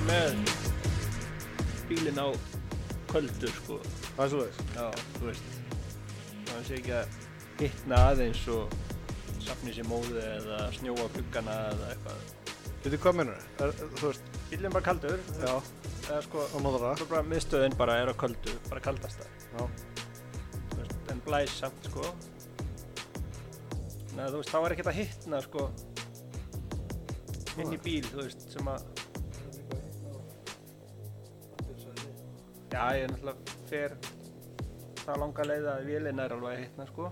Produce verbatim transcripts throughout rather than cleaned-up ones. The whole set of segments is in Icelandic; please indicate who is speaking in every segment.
Speaker 1: vera með bílinn á köldu sko.
Speaker 2: Það er svoleiðis.
Speaker 1: Já, þú veist. Það sé ekki að hitna aðeins og safni sér móðu eða snjóa gluggana eða eitthvað.
Speaker 2: Veitu hvað meinarðu? Er, þú veist,
Speaker 1: Bílinn bara kaldur.
Speaker 2: já,
Speaker 1: Eða sko,
Speaker 2: á móðara.
Speaker 1: svo bara miðstöðin bara er á köldu, bara kaldasta.
Speaker 2: Já.
Speaker 1: Þú veist, en blæs samt sko. Nei, þú veist, þá er ekkert að hitna sko inn í bíl, þú veist, sem að já, ég er náttúrulega fer það langa leið að vélina er alveg að hitna sko.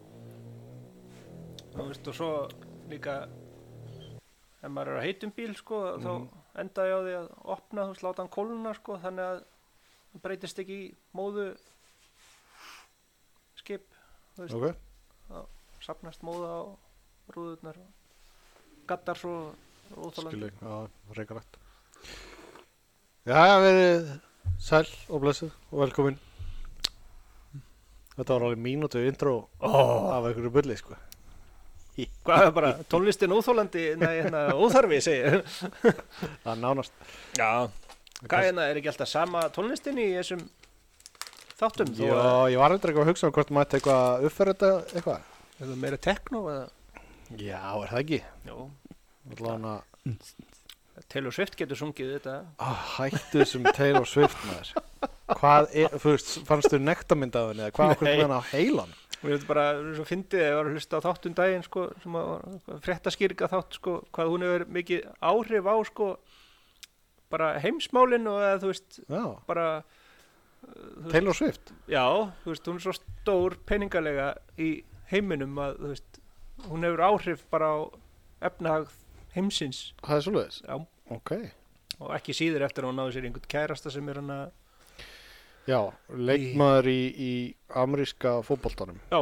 Speaker 1: Þú veist, og svo líka ef maður er á heitum bíl sko,
Speaker 2: Mhm.
Speaker 1: þá enda ég á því að opna, þú veist, láta hann kólna sko, þannig að það breytist ekki í móðu skip, þú veist,
Speaker 2: Ok,
Speaker 1: safnast móða á rúðurnar og gaddar svo óþolandi.
Speaker 2: skilji, já, reikalegt. Já, verið sæl og blessuð og velkomin. Þetta var alveg mínútu intro
Speaker 1: Ó,
Speaker 2: af einhverju bulli, sko.
Speaker 1: hvað er bara tónlistin óþolandi, nei, hérna óþarfi segir.
Speaker 2: Það er nánast.
Speaker 1: Já, hvað hérna er ekki alltaf sama tónlistin í þessum þáttum? þó
Speaker 2: Já,
Speaker 1: að-
Speaker 2: ég var eitthvað að hugsa um hvort maður ætti eitthvað uppfæra þetta eitthvað.
Speaker 1: Er það meira techno eða?
Speaker 2: Já, er það ekki?
Speaker 1: Jó,
Speaker 2: Allavega
Speaker 1: Taylor Swift getur sungið þetta.
Speaker 2: ah, hættu þessum Taylor Swift maður. Hvað er, þú veist, fannstu nektarmynd af henni eða hvað okkur
Speaker 1: Nei.
Speaker 2: með hann á heilan?
Speaker 1: Við veitum bara, við erum svo fyndið, ég var að hlusta á þáttum daginn, sko, sem að fréttaskýringa þátt, sko, hvað hún hefur mikið áhrif á, sko, bara heimsmálin og eða, þú veist,
Speaker 2: Já,
Speaker 1: bara, þú veist,
Speaker 2: Taylor Swift.
Speaker 1: já, þú veist, hún er svo stór peningalega í heiminum að, þú veist, hún hefur áhrif bara á efnahag heimsins,
Speaker 2: Það er svoleiðis.
Speaker 1: já,
Speaker 2: Ok.
Speaker 1: og ekki síður eftir að hún náði sér einhvern kærasta sem er hann að,
Speaker 2: Já, leikmaður í, í ameríska fótboltanum.
Speaker 1: já,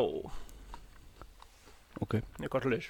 Speaker 3: Ok.
Speaker 1: eitthvað hlutir.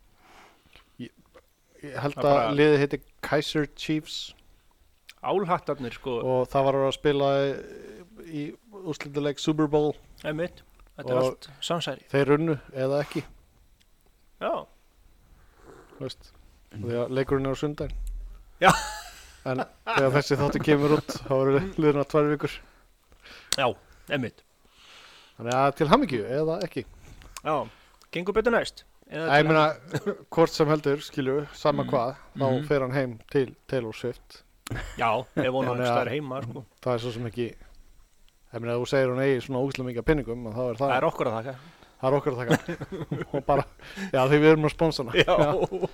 Speaker 2: Ég held
Speaker 1: Það
Speaker 2: að
Speaker 1: bara-
Speaker 2: liðið heiti Kaiser Chiefs
Speaker 1: Álhattarnir, sko,
Speaker 2: og það var að spila í, í úrslitaleik Super Bowl.
Speaker 1: einmitt, þetta er
Speaker 2: og-
Speaker 1: allt samsæri.
Speaker 2: Þeir runnu eða ekki,
Speaker 1: Já,
Speaker 2: þú veist. Því að leikurinn er á sundaginn.
Speaker 1: Já.
Speaker 2: En þegar þessi þáttu kemur út, þá eru liðina tvær vikur.
Speaker 1: já, einmitt.
Speaker 2: Þannig að til hamingju eða ekki.
Speaker 1: Já, gengur betur næst. Eða
Speaker 2: Æ, ég
Speaker 1: til
Speaker 2: meina, hvort sem heldur, skilju, sama
Speaker 3: Mm.
Speaker 2: hvað, þá
Speaker 3: Mhm.
Speaker 2: fer hann heim til Taylor Swift.
Speaker 1: hann- Já, ef hún
Speaker 2: Þannig
Speaker 1: er
Speaker 2: að-
Speaker 1: stær heima, sko.
Speaker 2: Það er svo sem ekki, ég meina, ef þú segir hún eigi svona ógeðslega mikið af pinningum, þá er það,
Speaker 1: Það er okkur að þakka.
Speaker 2: það er okkar að taka. Og bara, já, því við erum að sponsa hana.
Speaker 1: Já.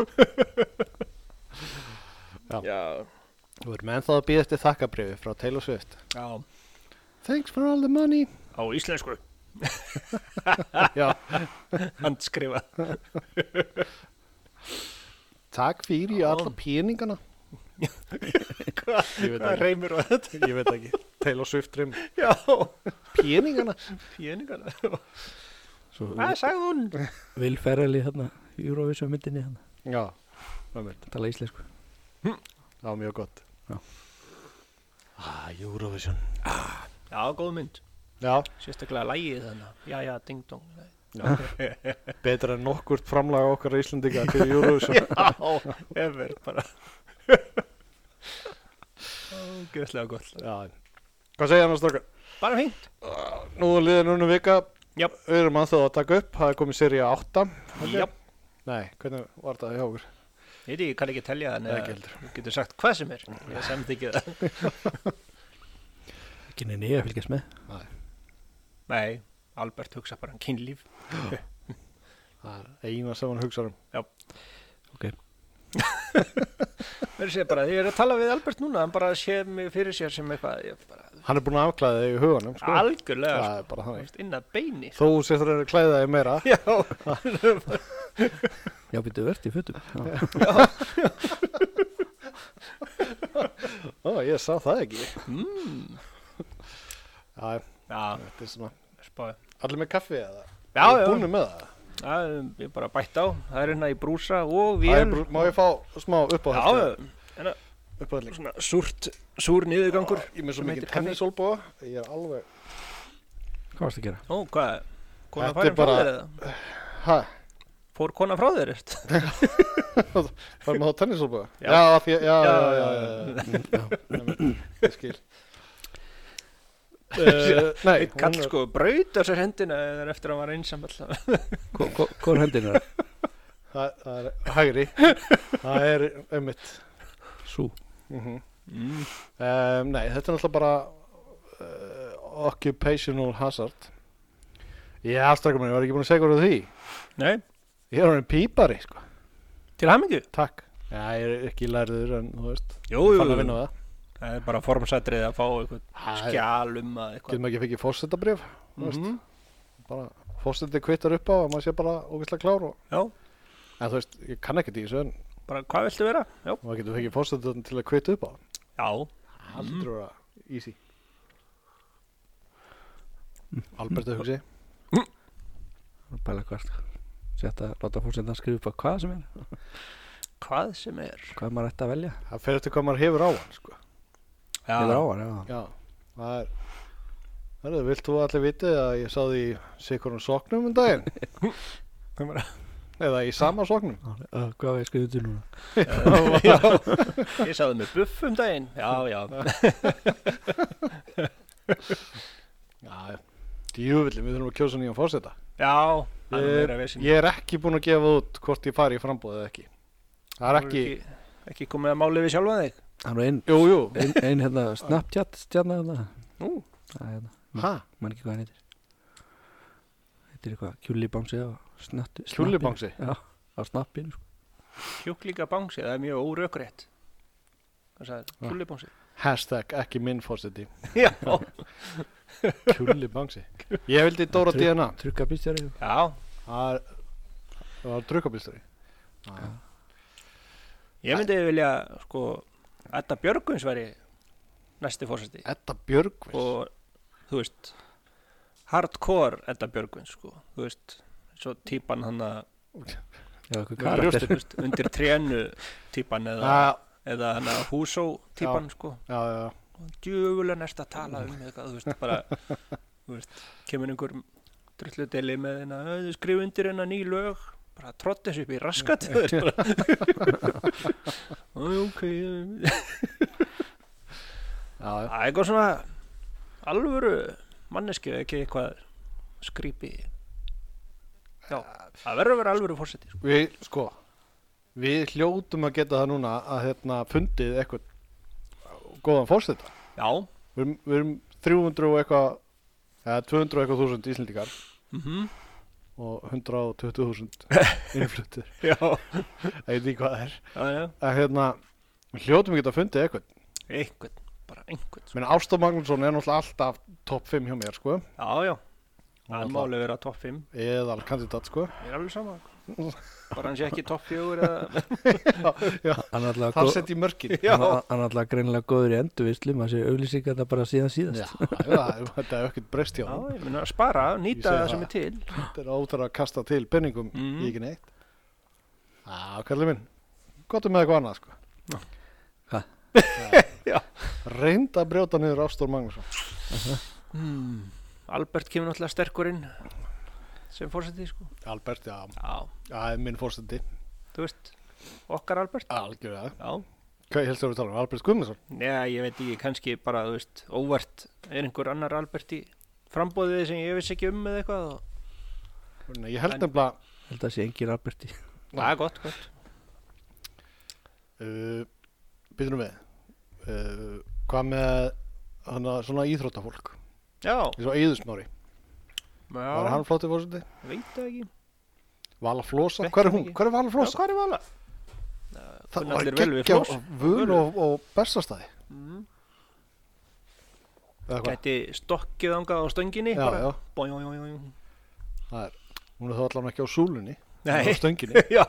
Speaker 2: Já.
Speaker 1: Já.
Speaker 2: Þú erum ennþá að býða eftir þakkabrifi frá Taylor Swift.
Speaker 1: Já.
Speaker 2: Thanks for all the money.
Speaker 1: Á íslensku.
Speaker 2: Já,
Speaker 1: Handskrifa.
Speaker 2: takk fyrir
Speaker 1: Já.
Speaker 2: alla peningana.
Speaker 1: Hvað
Speaker 2: Ég veit
Speaker 1: hvað
Speaker 2: ekki,
Speaker 1: reymir á þetta?
Speaker 2: ég veit ekki. Taylor Swift rim.
Speaker 1: Já.
Speaker 2: Peningana.
Speaker 1: Péningana.
Speaker 3: Svo
Speaker 1: Hvað sagði hún?
Speaker 3: Will Ferrell í hérna Eurovision myndinni hérna.
Speaker 2: Já, það er
Speaker 3: Tala íslensku.
Speaker 2: það var mjög gott.
Speaker 3: Já.
Speaker 2: Ah, Eurovision.
Speaker 1: Já, góð mynd.
Speaker 2: Já,
Speaker 1: Sérstaklega lægið þannig. Já, já, ding dong.
Speaker 2: betra en nokkurt framlag okkar Íslendinga fyrir Eurovision.
Speaker 1: Já, efer bara. Ógeðslega gott.
Speaker 2: Já, hvað segja hann að strákar?
Speaker 1: Bara fínt.
Speaker 2: Nú er liðin unnu vika.
Speaker 1: Jöp.
Speaker 2: Við erum að að taka upp. Það er komið sería átta.
Speaker 1: Já.
Speaker 2: Nei, hvernig var það hjá okkur?
Speaker 1: Ég veit ekki, ég kann ekki telja það.
Speaker 2: Nei,
Speaker 1: neða-
Speaker 2: ekki heldur.
Speaker 1: Þú getur sagt hvað sem er. Ég samþykki það.
Speaker 3: Ekki neina ég að fylgjast með.
Speaker 1: Nei, Albert hugsa bara um kynlíf.
Speaker 2: Það er eina sem hann hugsa um.
Speaker 1: Verður sér bara, ég er að tala við Albert núna, hann bara sé mig fyrir sér sem eitthvað, ég bara,
Speaker 2: Hann er búinn að afklæða þig í huganum, sko.
Speaker 1: algjörlega,
Speaker 2: Það er bara
Speaker 1: sko,
Speaker 2: þannig.
Speaker 1: veist, inn að beini.
Speaker 2: Þó sér það að klæða þig meira.
Speaker 1: Já,
Speaker 3: Já, býttu verðt í fötum.
Speaker 2: Ó, ég sá það ekki.
Speaker 1: mm.
Speaker 2: Já,
Speaker 1: já,
Speaker 2: þetta er svona.
Speaker 1: spáði.
Speaker 2: Allir með kaffi eða?
Speaker 1: Já,
Speaker 2: Eru
Speaker 1: já,
Speaker 2: búnir með það?
Speaker 1: já, ég bara bætt á, það er hérna í brúsa og
Speaker 2: Æ,
Speaker 1: vél.
Speaker 2: brú- Má ég fá smá upp á
Speaker 1: Já,
Speaker 2: þetta?
Speaker 1: hérna,
Speaker 2: Uppáhaldsleik.
Speaker 1: svona súrt, súr niðurgangur.
Speaker 2: Ég er með svo
Speaker 1: sem
Speaker 2: mikið
Speaker 1: heitir henni.
Speaker 2: tennisólbúa. Ég er alveg.
Speaker 3: Hvað varst að gera?
Speaker 1: Ó, hvað, kona
Speaker 2: Þetta
Speaker 1: færin
Speaker 2: er
Speaker 1: frá
Speaker 2: bara-
Speaker 1: þér eða?
Speaker 2: Hæ?
Speaker 1: Fór kona frá þér, eftir?
Speaker 2: Fær maður á tennisolbúa?
Speaker 1: Já.
Speaker 2: Já, af því, já, já,
Speaker 1: Já,
Speaker 2: já,
Speaker 1: já,
Speaker 2: já, já, já. Ég skil. Uh, nei,
Speaker 1: Eitt kall sko braut á sér hendina eða eftir að hann var einsam alltaf.
Speaker 3: Hvor hendin er það?
Speaker 2: það, það er hægri. Það er einmitt.
Speaker 3: Sú.
Speaker 2: Mm
Speaker 1: Mm.
Speaker 2: um, nei, þetta er náttúrulega bara uh, occupational hazard. Já, strákar mér, ég var ekki búin að segja hvað því.
Speaker 1: Nei,
Speaker 2: Ég er orðinn pípari, sko.
Speaker 1: til hamingju.
Speaker 2: Takk. Já, ég er ekki lærður en, þú veist,
Speaker 1: Jú, jú,
Speaker 2: fann að
Speaker 1: jú.
Speaker 2: vinna á það.
Speaker 1: Það er bara formsætrið að fá eitthvað
Speaker 2: Það er-
Speaker 1: skjal um að
Speaker 2: Getum
Speaker 1: eitthvað.
Speaker 2: ekki fengið fórsettabréf, þú veist.
Speaker 1: Mhm.
Speaker 2: Bara fórsetið kvittar upp á að maður sé bara ógeðslega klár og,
Speaker 1: Já,
Speaker 2: en þú veist, ég kann ekkert í þessu en
Speaker 1: bara hvað viltu vera? Já.
Speaker 2: maður getur fengið fórsetið til að kvitta upp á.
Speaker 1: Já.
Speaker 2: Það hlýtur að vera easy. Albert að hugsi.
Speaker 3: Bæla hvert. Sett að láta fórsetna skrifa upp á hvað sem er.
Speaker 1: Hvað sem er.
Speaker 3: Hvað maður ætti að velja.
Speaker 2: Það fer eftir hvað maður hefur á hann, sko.
Speaker 1: Já.
Speaker 3: Yfir á hann, já.
Speaker 2: Já, það er Það er, vilt þú allir vitið að ég sá því í Sigurinn soknum um daginn?
Speaker 1: Það var-
Speaker 2: Eða í sama soknum?
Speaker 3: Uh, hvað var ég skrifið til núna?
Speaker 1: Já. Ég sagði með buff um daginn. Já, já.
Speaker 2: Já, já. Djúvillig, við þurfum að kjósa nýjan fórseta.
Speaker 1: Já, það er
Speaker 2: Ég,
Speaker 1: meira vesinn.
Speaker 2: ég er ekki búinn að gefa út hvort ég fari í frambúð eða ekki. Það er ekki,
Speaker 1: Ekki komið að máli við sjálfa þig.
Speaker 3: Það er einn
Speaker 2: jú, jú.
Speaker 3: ein, ein hérna Snapchat stjarnar hérna.
Speaker 1: Nú.
Speaker 3: Það er hérna.
Speaker 2: Hæ?
Speaker 3: Man ekki hvað hann heitir. Heitir eitthvað kjúlibangsi á snatti.
Speaker 2: Kjúllibangsi?
Speaker 3: Já, á snappinu sko.
Speaker 1: Kjúklinga bangsi, það er mjög órökrétt. Hvað sagði?
Speaker 2: Já.
Speaker 1: Kjúlibangsi.
Speaker 2: Hashtag ekki minn fórseti.
Speaker 1: Já.
Speaker 2: Kjúllibangsi. Ég vildi Dóra D N A.
Speaker 3: Trukka býstjari.
Speaker 1: Já.
Speaker 2: Það er, það var drukkabilstari.
Speaker 1: Ég myndi vilja, sko, Edda Björgvins væri næsti fórseti.
Speaker 2: Edda Björgvins.
Speaker 1: Og, þú veist, hardcore Edda Björgvins, sko. Þú veist, svo típan hann að,
Speaker 3: Já, eitthvað
Speaker 2: Með
Speaker 3: karakter.
Speaker 2: brjóstin.
Speaker 1: þú veist, undir trénu típan eða,
Speaker 2: Já,
Speaker 1: eða hann að húsó típan, sko.
Speaker 2: já, já.
Speaker 1: Djöfulega næst að tala um eitthvað, þú veist, bara, þú veist, kemur einhver drulludeli með hérna, skrif undir hérna ný lög, bara trótt þessu upp í raskat, þú veist, bara. Æ, ok,
Speaker 2: Já, já.
Speaker 1: það er eitthvað svona alvöru manneski, ekki eitthvað skrýpi. Já, það verður að vera alvöru fórseti, sko.
Speaker 2: Við, sko, við hljótum að geta það núna að hérna fundið eitthvað góðan fórseta.
Speaker 1: Já,
Speaker 2: Við erum, við erum þrjú hundruð og eitthvað, eða tvö hundruð og eitthvað þúsund Íslendingar
Speaker 1: mhm,
Speaker 2: og hundrað og tuttugu þúsund innfluttir.
Speaker 1: já,
Speaker 2: Það veit ekki hvað það er.
Speaker 1: já, já,
Speaker 2: En hérna, við hljótum að geta fundið eitthvað.
Speaker 1: einhvern, bara einhvern, sko.
Speaker 2: Menn Ásta Magnússon er náttúrulega alltaf topp fimm hjá mér, sko.
Speaker 1: Já, já, það er málið vera topp fimm,
Speaker 2: Eðal kandidat, sko.
Speaker 1: ég er alveg sama, bara hann sé ekki topp fjögur eða,
Speaker 2: Já,
Speaker 3: Hann er alltaf
Speaker 2: þar
Speaker 3: gó-
Speaker 2: sett í mörkin.
Speaker 1: já,
Speaker 3: hann hann er alltaf greinilega góður í endurvislu. Maður sé auglýsingar þetta bara síðan síðast.
Speaker 2: Já, já, þetta er ekkert breyst hjá
Speaker 1: já,
Speaker 2: hann.
Speaker 1: ég mun að spara,
Speaker 2: Ég
Speaker 1: nýta
Speaker 2: segi
Speaker 1: það sem
Speaker 2: það.
Speaker 1: er til.
Speaker 2: Þetta er óþar að kasta til penningum
Speaker 1: Mhm.
Speaker 2: í ekki neitt. Já, kallið minn. Gott um með eitthvað annað, sko.
Speaker 1: Já.
Speaker 3: Hvað?
Speaker 1: Já.
Speaker 2: Reynd að brjóta niður Ástór Magnússon.
Speaker 1: Hmm. Albert kemur náttúrulega sterkur inn sem fórseti, sko.
Speaker 2: Albert, já.
Speaker 1: Já,
Speaker 2: Það er minn fórstandi.
Speaker 1: þú veist, okkar Albert.
Speaker 2: Algjörlega.
Speaker 1: Já,
Speaker 2: Hvað helst þú að tala um? Albert Guðmundsson?
Speaker 1: neða, ég veit ekki, kannski bara, þú veist, óvart er einhver annar Albert í frambóðið sem ég vissi ekki um eða eitthvað og
Speaker 2: Nei, ég held
Speaker 1: En-
Speaker 2: nefnilega,
Speaker 3: Held að sé engin Alberti.
Speaker 1: það er gott, gott.
Speaker 2: uh, býtum við, uh, hvað með hana, svona íþróttafólk?
Speaker 1: Já,
Speaker 2: Eins og Eiðusmári. Var
Speaker 1: já,
Speaker 2: hann flótið fórstandi?
Speaker 1: veit það ekki.
Speaker 2: Vala Flosa?
Speaker 1: Veit
Speaker 2: Hvað er
Speaker 1: það
Speaker 2: hún?
Speaker 1: ekki.
Speaker 2: Hvað er Vala
Speaker 1: Já,
Speaker 2: Flosa?
Speaker 1: hvað er vala?
Speaker 2: Það
Speaker 1: kunna
Speaker 2: var
Speaker 1: allir vel við
Speaker 2: geggja
Speaker 1: Floss.
Speaker 2: völ og, og berstastæði.
Speaker 1: Mm.
Speaker 2: Eða hvað?
Speaker 1: Gæti stokkið ángað á stönginni.
Speaker 2: Já,
Speaker 1: bara.
Speaker 2: já.
Speaker 1: Boing, boing, boing, boing.
Speaker 2: Það er, hún er þá allan ekki á súlunni. hún er
Speaker 1: Nei,
Speaker 2: Á stönginni.
Speaker 1: já,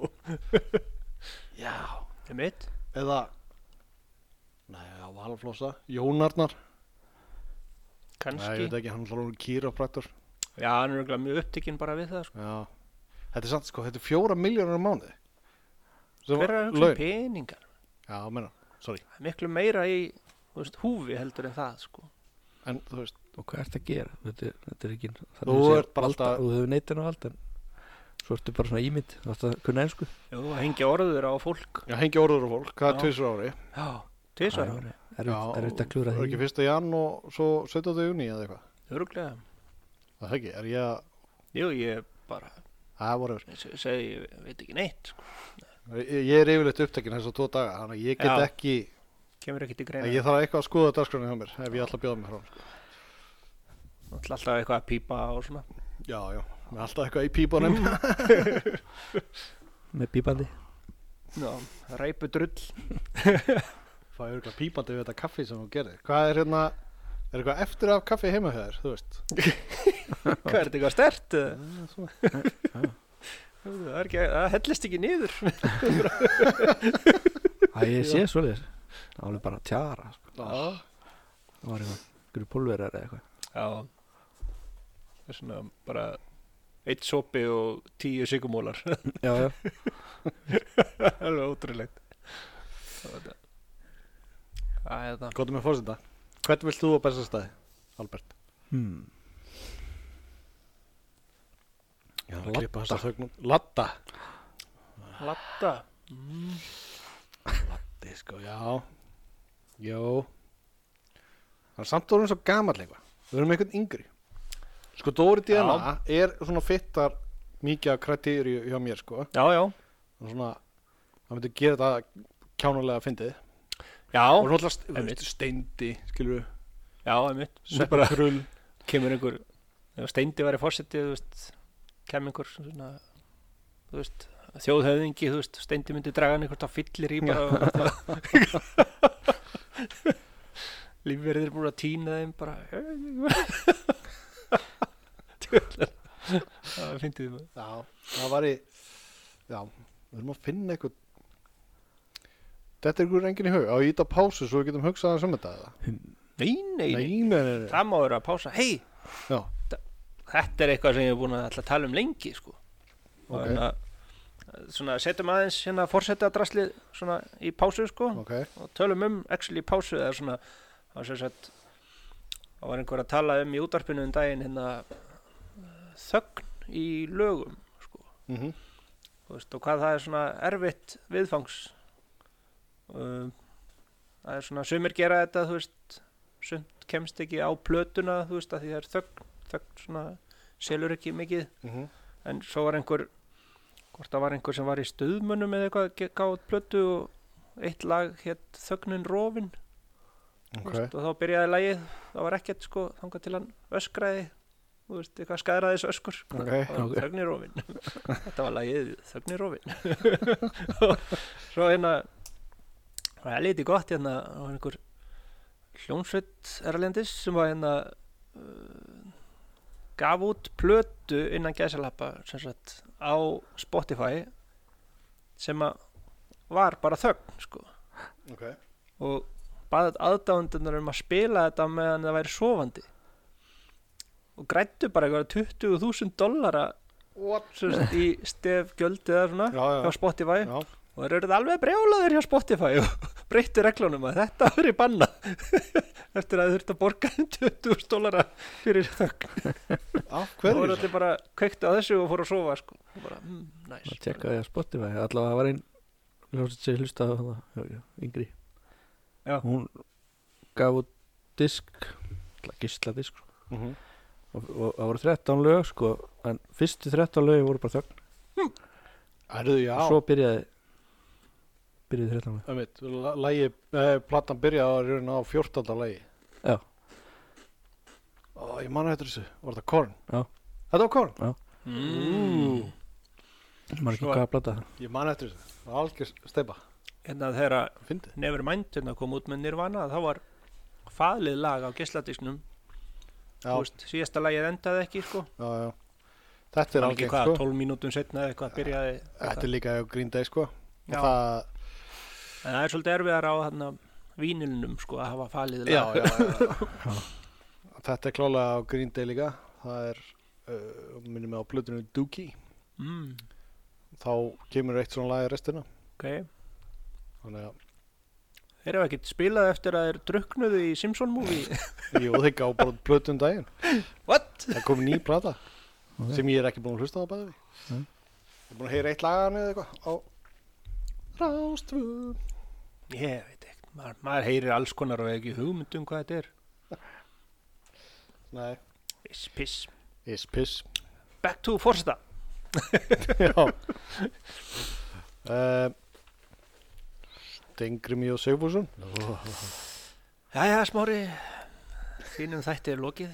Speaker 2: Já.
Speaker 1: það er mitt.
Speaker 2: Eða, nei, já, Vala Flosa. Jónarnar. Nei, ég
Speaker 1: Kanski.
Speaker 2: veit ekki, hann er alveg kýrapraktor.
Speaker 1: Já, hann er örugglega mjög upptekinn bara við það, sko.
Speaker 2: Já. Þetta er samt, sko, þetta er fjóra miljónur á mánuði. Sem
Speaker 1: Hver er að hugsa
Speaker 2: laun.
Speaker 1: um peningar?
Speaker 2: Já, meina, sorry.
Speaker 1: Það er miklu meira í, þú veist, húfi heldur en það, sko.
Speaker 2: En, þú veist,
Speaker 3: Og hvað ert að gera? Þetta er, þetta er ekki...
Speaker 2: Þú ert bara alltaf-
Speaker 3: Þú hefur neitin á aldan. Svo ertu bara svona ímynd, þú ætti að kunna ensku.
Speaker 1: Jú, að hengja orður á fólk.
Speaker 2: Já, hengi orður á fólk, það er
Speaker 1: Já.
Speaker 2: tvisvar á ári.
Speaker 1: Já, tvisvar.
Speaker 3: Erfitt erfitt að klúra
Speaker 2: Er
Speaker 3: því.
Speaker 2: ekki fyrsta jan og svo sautjánda júní eða eitthvað?
Speaker 1: Örugglega.
Speaker 2: Það er ekki, er ég að,
Speaker 1: Jú, ég bara,
Speaker 2: það voru
Speaker 1: ég se- segi, ég veit ekki neitt, sko.
Speaker 2: Ég ég er yfirleitt upptekinn þess að tvo daga, þannig að ég get
Speaker 1: Já.
Speaker 2: ekki,
Speaker 1: Kemur ekki til greina.
Speaker 2: ég þarf eitthvað að skoða dagskránni hjá mér ef ég ætla að bjóða mig frá. Sko.
Speaker 1: Náttúrulega alltaf eitthvað að pípa og svona.
Speaker 2: Já, já, með alltaf eitthvað í pípunum.
Speaker 3: Með pípandi.
Speaker 1: Já, ræpu drull.
Speaker 2: Það er eitthvað pípandi við þetta kaffi sem þú gerir. Hvað er hérna, er eitthvað eftir af kaffi heima hjá þér, þú veist?
Speaker 1: Hvað er þetta eitthvað stert? eða?
Speaker 2: Ja, svo.
Speaker 1: Það er ekki, það hellist ekki niður.
Speaker 3: Æ, ég sé svoleiðis. Það var alveg bara tjara, sko.
Speaker 2: Já.
Speaker 3: Það var eitthvað, einhverju pólverar eða eitthvað.
Speaker 1: Já. Það er svona bara eitt sopi og tíu sigumólar.
Speaker 3: Já, já.
Speaker 1: Alveg ótrúlegt. Það er það.
Speaker 2: Góðum með fórseta. Hvernig vilt þú á besta staði, Albert?
Speaker 3: Hmm.
Speaker 2: Já,
Speaker 3: Ladda.
Speaker 2: klippa þessa þögnum. Ladda.
Speaker 1: Latta. Mm.
Speaker 2: Laddi, sko, já. Jó. Það er samt orðin svo gamall eitthvað. Við erum einhvern yngri. Sko, Dóri D N A er svona fittar mikið af kriteríu hjá mér, sko.
Speaker 1: Já, já.
Speaker 2: Og svona, það myndi gera þetta kjánulega fyndið.
Speaker 1: Já.
Speaker 2: Og svona alltaf
Speaker 1: einmitt.
Speaker 2: steindi, skilur við.
Speaker 1: Já, einmitt.
Speaker 2: Sveppa krull.
Speaker 1: Kemur einhver, ef Steindi væri fórsetið, þú veist, kem einhver svona, þú veist, þjóðhöfðingi, þú veist, Steindi myndi draga hann einhvert á fyllir í bara. Lífverðir búin að týna þeim bara. Það finnst þið maður.
Speaker 2: Já, það var í, já, við erum að finna eitthvað. Þetta er ykkur enginn í hug. Á ég íta pásu svo við getum hugsað hans um þetta eða?
Speaker 1: Nei, nei, nei.
Speaker 2: Nei, nei, nei, nei.
Speaker 1: Það má vera að pása. Hei,
Speaker 2: Já,
Speaker 1: þetta er eitthvað sem ég er búin að ætla að tala um lengi, sko. Og
Speaker 2: Ok.
Speaker 1: hérna, svona, setjum aðeins hérna forsetadraslið svona í pásu, sko.
Speaker 2: ok.
Speaker 1: Og tölum um actually pásu eða svona, það var sem sagt, það var einhver að tala um í útvarpinu um daginn hérna þögn í lögum, sko.
Speaker 2: Mhm.
Speaker 1: Þú veist, og hvað það er svona erfitt viðfangs. Um, það er svona, sumir gera þetta, þú veist, sumt kemst ekki á plötuna, þú veist, að því það er þögn, þögn svona, selur ekki mikið,
Speaker 2: Mhm.
Speaker 1: en svo var einhver, hvort það var einhver sem var í Stuðmönnum eða eitthvað, ge- gaf út plötu og eitt lag hétt Þögnin rofin, þú
Speaker 2: Ok.
Speaker 1: veist, og þá byrjaði lagið, það var ekkert, sko, þangað til hann öskraði, þú veist, eitthvað skæðraðis öskur, sko,
Speaker 2: Ok,
Speaker 1: það var
Speaker 3: ok.
Speaker 1: Þögnin rofin, þetta var lagið Þögnin rofin, og svo hérna, það er lítið gott hérna, það var einhver hljómsveit erlendis sem var hérna uh, gaf út plötu innan gæsalappa sem sagt á Spotify sem að var bara þögn, sko,
Speaker 2: Ok.
Speaker 1: og baðið aðdáendurnar um að spila þetta meðan það væri sofandi og græddu bara eitthvað tuttugu þúsund dollara
Speaker 2: What?
Speaker 1: sem sagt í stef gjöld eða svona
Speaker 2: Já, já.
Speaker 1: hjá Spotify.
Speaker 2: Já.
Speaker 1: Og þeir eru alveg brjálaðir hjá Spotify og breyttu reglunum að þetta verið bannað eftir að þeir þurftu að borga tuttugu þúsund dollara fyrir þögn.
Speaker 2: Af
Speaker 1: Og
Speaker 2: hverju?
Speaker 1: voru allir bara kveiktu á þessu og fóru að sofa, sko. Og bara, mm, næs.
Speaker 3: Að tjekka því að Spotify. Allavega það var einn hljómsveit sem ég hlustaði á það, já, já, yngri.
Speaker 1: Já.
Speaker 3: Hún gaf út disk, gísla disk, sko.
Speaker 2: Mhm.
Speaker 3: og, og það voru þrettán lög, sko, en fyrstu þrettán lög voru bara þögn.
Speaker 2: Erðu, já.
Speaker 3: Og svo byrjaði, byrjaði þrettán lög.
Speaker 2: Einmitt, la- lagi, eh, platan byrjaði á raun á fjórtánda lagi.
Speaker 3: Já.
Speaker 2: Ó, ég man eftir þessu. Var þetta Korn?
Speaker 3: Já.
Speaker 2: Þetta var Korn?
Speaker 1: Mm.
Speaker 3: Maður ekki
Speaker 1: Svo-
Speaker 3: hvað að blata það.
Speaker 2: Ég man eftir þessu. Það var algjör steipa.
Speaker 1: Hérna þegar
Speaker 2: Fyndið.
Speaker 1: Nevermind hérna kom út með Nirvana, þá var faðlið lag á geisladisknum.
Speaker 2: Já,
Speaker 1: Þú veist, síðasta lagið endaði ekki, sko.
Speaker 2: já, já. Þetta er
Speaker 1: Það var ekki
Speaker 2: algengt,
Speaker 1: hvað,
Speaker 2: sko.
Speaker 1: tólf mínútum setna eða eitthvað byrjaði.
Speaker 2: Þetta er líka á Green Day, sko.
Speaker 1: Já.
Speaker 2: Og það,
Speaker 1: En það er svolítið erfiðar á hérna vínilnum, sko, að hafa falið
Speaker 2: já,
Speaker 1: lag.
Speaker 2: já, já, já. Þetta er klálega á Green Day líka. Það er, uh, minnum mig á plötunum Dookie.
Speaker 1: Mm,
Speaker 2: Þá kemur eitt svona lag í restina.
Speaker 1: ok.
Speaker 2: Þannig að,
Speaker 1: Þeir hafa ekkert spilað eftir að þeir druknuðu í Simpson movie.
Speaker 2: jú, þeir gá bara plötun daginn.
Speaker 1: What?
Speaker 2: Það kom ný plata
Speaker 3: Ok.
Speaker 2: sem ég er ekki búin að hlusta á bæði. Ég er búin að heyra eitt lagan eða eitthvað á Rástvö.
Speaker 1: Ég veit ekki, maður, maður heyrir alls konar og ekki hugmynd um hvað þetta er.
Speaker 2: Nei,
Speaker 1: Piss, piss.
Speaker 2: is piss.
Speaker 1: Back to forseta.
Speaker 2: Já. Uh, Steingrímur og Sigfússon.
Speaker 1: Jæja, Smári, þínum þætti er lokið.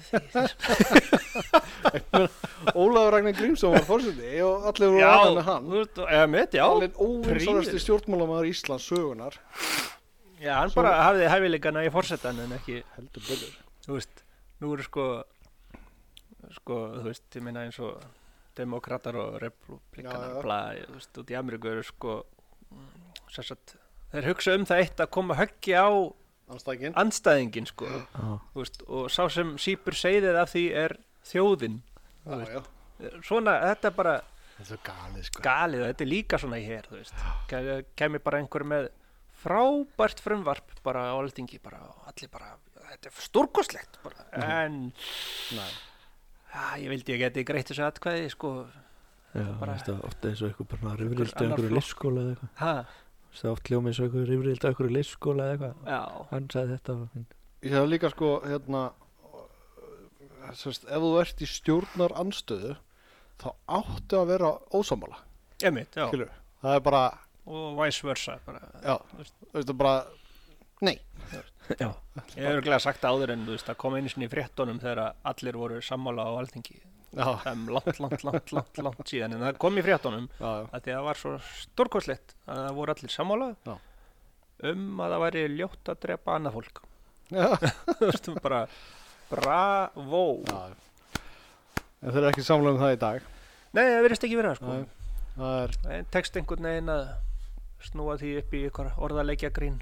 Speaker 2: Ólafur Ragnar Grímsson var forseti og allir voru ánægðir með hann.
Speaker 1: þú veist, eða mitt, já.
Speaker 2: Allir óvinsarasti stjórnmálamaður Íslands sögunar.
Speaker 1: Já, hann
Speaker 2: Svo-
Speaker 1: bara hafði hæfileikana í forsetan en ekki,
Speaker 2: Heldur betur.
Speaker 1: þú veist, nú eru sko, sko, þú veist, ég meina eins og demokratar og
Speaker 2: Já,
Speaker 1: republikanar,
Speaker 2: já.
Speaker 1: bla, þú veist, út í Ameríku eru sko, sem sagt, þeir hugsa um það eitt að koma höggi á
Speaker 2: Anstæðingin.
Speaker 1: andstæðingin, sko,
Speaker 3: Já.
Speaker 1: þú veist, og sá sem sýpur seiðið af því er þjóðin.
Speaker 2: Já, já.
Speaker 1: Svona, þetta er bara
Speaker 2: Þetta er galið sko.
Speaker 1: galið og þetta er líka svona í hér, þú veist. Ke- Kæmi bara einhver með frábært frumvarp bara á Alþingi, bara og allir bara, þetta er stórkostlegt bara, en
Speaker 2: Nei.
Speaker 1: já, ég vildi ég geti greitt þessu atkvæði, sko,
Speaker 3: Já,
Speaker 1: bara-
Speaker 3: veist það ofta eins og eitthvað bara rifrildi á
Speaker 1: annar
Speaker 3: einhverju
Speaker 1: flokk.
Speaker 3: leikskóla eða eitthvað.
Speaker 1: ha,
Speaker 3: Veist það oft hljóma eins og einhverju rifrildi á einhverju leikskóla eða eitthvað.
Speaker 1: já,
Speaker 3: Hann sagði þetta og hann.
Speaker 2: Ég hef líka sko, hérna, sérst, ef þú ert í stjórnar anstöðu, þá áttu að vera ósámála.
Speaker 1: emitt, já,
Speaker 2: Skilur, það er bara,
Speaker 1: og vice versa, bara,
Speaker 2: já,
Speaker 1: Þú veist.
Speaker 2: þú veist, það er bara, nei.
Speaker 3: Já.
Speaker 1: ég hef örglega sagt áður en, þú veist, það kom einu sinni í fréttunum þegar allir voru sammála á Alþingi,
Speaker 2: Já,
Speaker 1: um, langt, langt, langt, langt, langt síðan, en það kom í fréttunum
Speaker 2: já, já.
Speaker 1: að því að það var svo stórkostlegt að það voru allir sammála
Speaker 2: Já.
Speaker 1: um að það væri ljótt að drepa annað fólk.
Speaker 2: Já,
Speaker 1: Þú veist, bara bravo.
Speaker 2: já. En þeir eru ekki samlega um það í dag.
Speaker 1: Nei, það verðist ekki vera, sko.
Speaker 2: Nei, það er,
Speaker 1: En tekst einhvern veginn að snúa því upp í ykkur orðaleikja grín.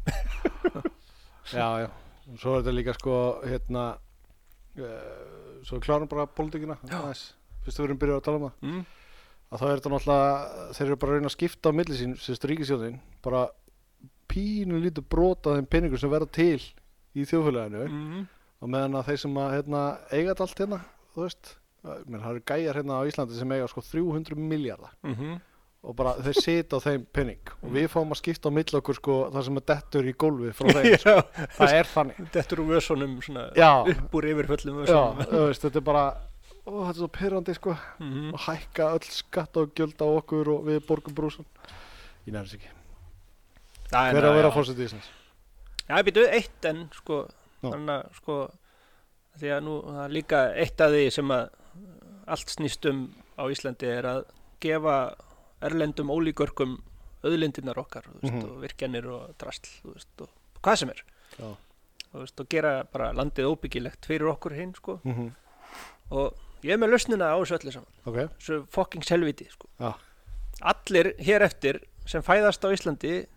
Speaker 2: já, já. Og svo er þetta líka sko, hérna, uh, svo klárum bara pólitíkina.
Speaker 1: Já.
Speaker 2: aðeins. Fyrst við erum byrjað að tala um það.
Speaker 1: Mm.
Speaker 2: Að það er þetta náttúrulega, þeir eru bara að reyna að skipta á milli sín, sérst ríkisjóðin, bara pínu lítið brot af þeim peningur sem verða til í þjóðfélaginu
Speaker 1: Mm.
Speaker 2: og meðan að þeir sem að hérna, eiga þetta allt hérna, þú veist, menn, það eru gæjar hérna á Íslandi sem eiga sko þrjú hundruð milljarða
Speaker 1: Mm -hmm.
Speaker 2: og bara þeir sita á þeim pening og við fáum að skipta á milli okkur sko það sem er dettur í gólfið frá þeim sko.
Speaker 1: Já,
Speaker 2: Það er þannig.
Speaker 1: þetta eru vösunum svona
Speaker 2: Já,
Speaker 1: upp úr yfirföllum
Speaker 2: já,
Speaker 1: vösunum.
Speaker 2: þú veist, þetta er bara, ó, þetta er svo pirrandi sko
Speaker 1: Mm
Speaker 2: og hækka öll skatt og gjöld á okkur og við borgum brúsan. Ég nefnir þess ekki. Hver er að vera fórseti í Íslands?
Speaker 1: Já, ég býtu eitt en sko,
Speaker 2: Já.
Speaker 1: þannig að sko, því að nú það er líka eitt af því sem að allt snýst um á Íslandi er að gefa erlendum ólíkörkum auðlindirnar okkar, þú veist,
Speaker 2: Mhm.
Speaker 1: og virkjanir og drasl, þú veist, og hvað sem er.
Speaker 2: Já.
Speaker 1: Þú veist, og gera bara landið óbyggilegt fyrir okkur hinn, sko,
Speaker 2: Mm -hmm.
Speaker 1: og ég er með lausnina á þessu öllu saman,
Speaker 2: Ok,
Speaker 1: þessu fucking selviti, sko.
Speaker 2: Já.
Speaker 1: Allir hér eftir sem fæðast á Íslandi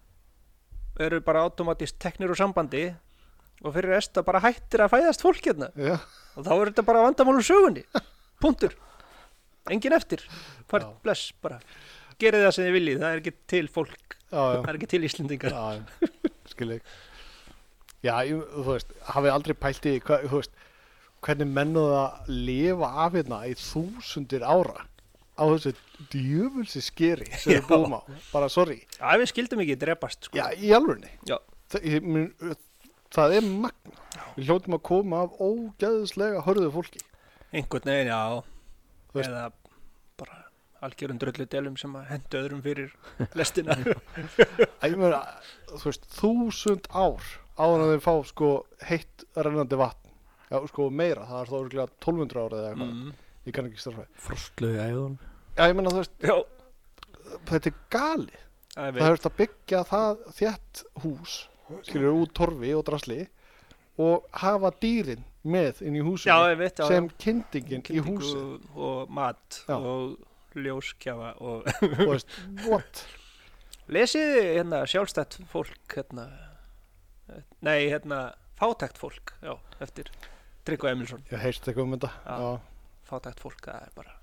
Speaker 1: eru bara automatist teknir úr sambandi og fyrir resta bara hættir að fæðast fólk hérna
Speaker 2: já,
Speaker 1: og þá er þetta bara vandamál úr sögunni, punktur, engin eftir, fart
Speaker 2: Já.
Speaker 1: bless bara, gerið það sem þið viljið, það er ekki til fólk,
Speaker 2: já, já.
Speaker 1: það er ekki til Íslendingar.
Speaker 2: Já, skil ég. Já, ég, þú veist, hafið aldrei pælt í, hva, þú veist, hvernig mennuð að lifa af hérna í þúsundir ára á þessu djöfulsi skeri sem við
Speaker 1: Já.
Speaker 2: búum á. Bara, sorry.
Speaker 1: Já, við skildum ekki drepast, sko.
Speaker 2: Já, í alvörni.
Speaker 1: Já.
Speaker 2: Það, ég, mun, það er magna. Við hljótum að koma af ógæðislega hörðu fólki.
Speaker 1: Einhvern veginn, já,
Speaker 2: Þú veist-
Speaker 1: eða bara algjörum drullu delum sem að hendu öðrum fyrir lestina.
Speaker 2: Æ, ég meina, þú veist, þúsund ár áður en þeir fá, sko, heitt rennandi vatn. Já, sko, meira. Það er þá örugglega tólf hundruð ára eða eitthvað.
Speaker 1: Mm.
Speaker 2: Ég kann ekki starfæði.
Speaker 3: Frostlögu í æðun.
Speaker 2: Já, ég meina, þú veist,
Speaker 1: Já,
Speaker 2: þetta er galið.
Speaker 1: það er
Speaker 2: Það hefur að byggja það þétt hús, skilur, út torfi og drasli og hafa dýrin með inn í húsinu
Speaker 1: Já, ég veit, já,
Speaker 2: sem
Speaker 1: já.
Speaker 2: kyndingin í
Speaker 1: Kyndingu
Speaker 2: húsi.
Speaker 1: og mat
Speaker 2: Já.
Speaker 1: og ljóskjafa og
Speaker 2: Þú veist, what?
Speaker 1: lesið þið, hérna sjálfstætt fólk hérna, eh, nei hérna fátækt fólk, já, eftir Tryggva Emilsson.
Speaker 2: Ég heist eitthvað um þetta.
Speaker 1: Já.
Speaker 2: Já.
Speaker 1: Fátækt fólk, það er bara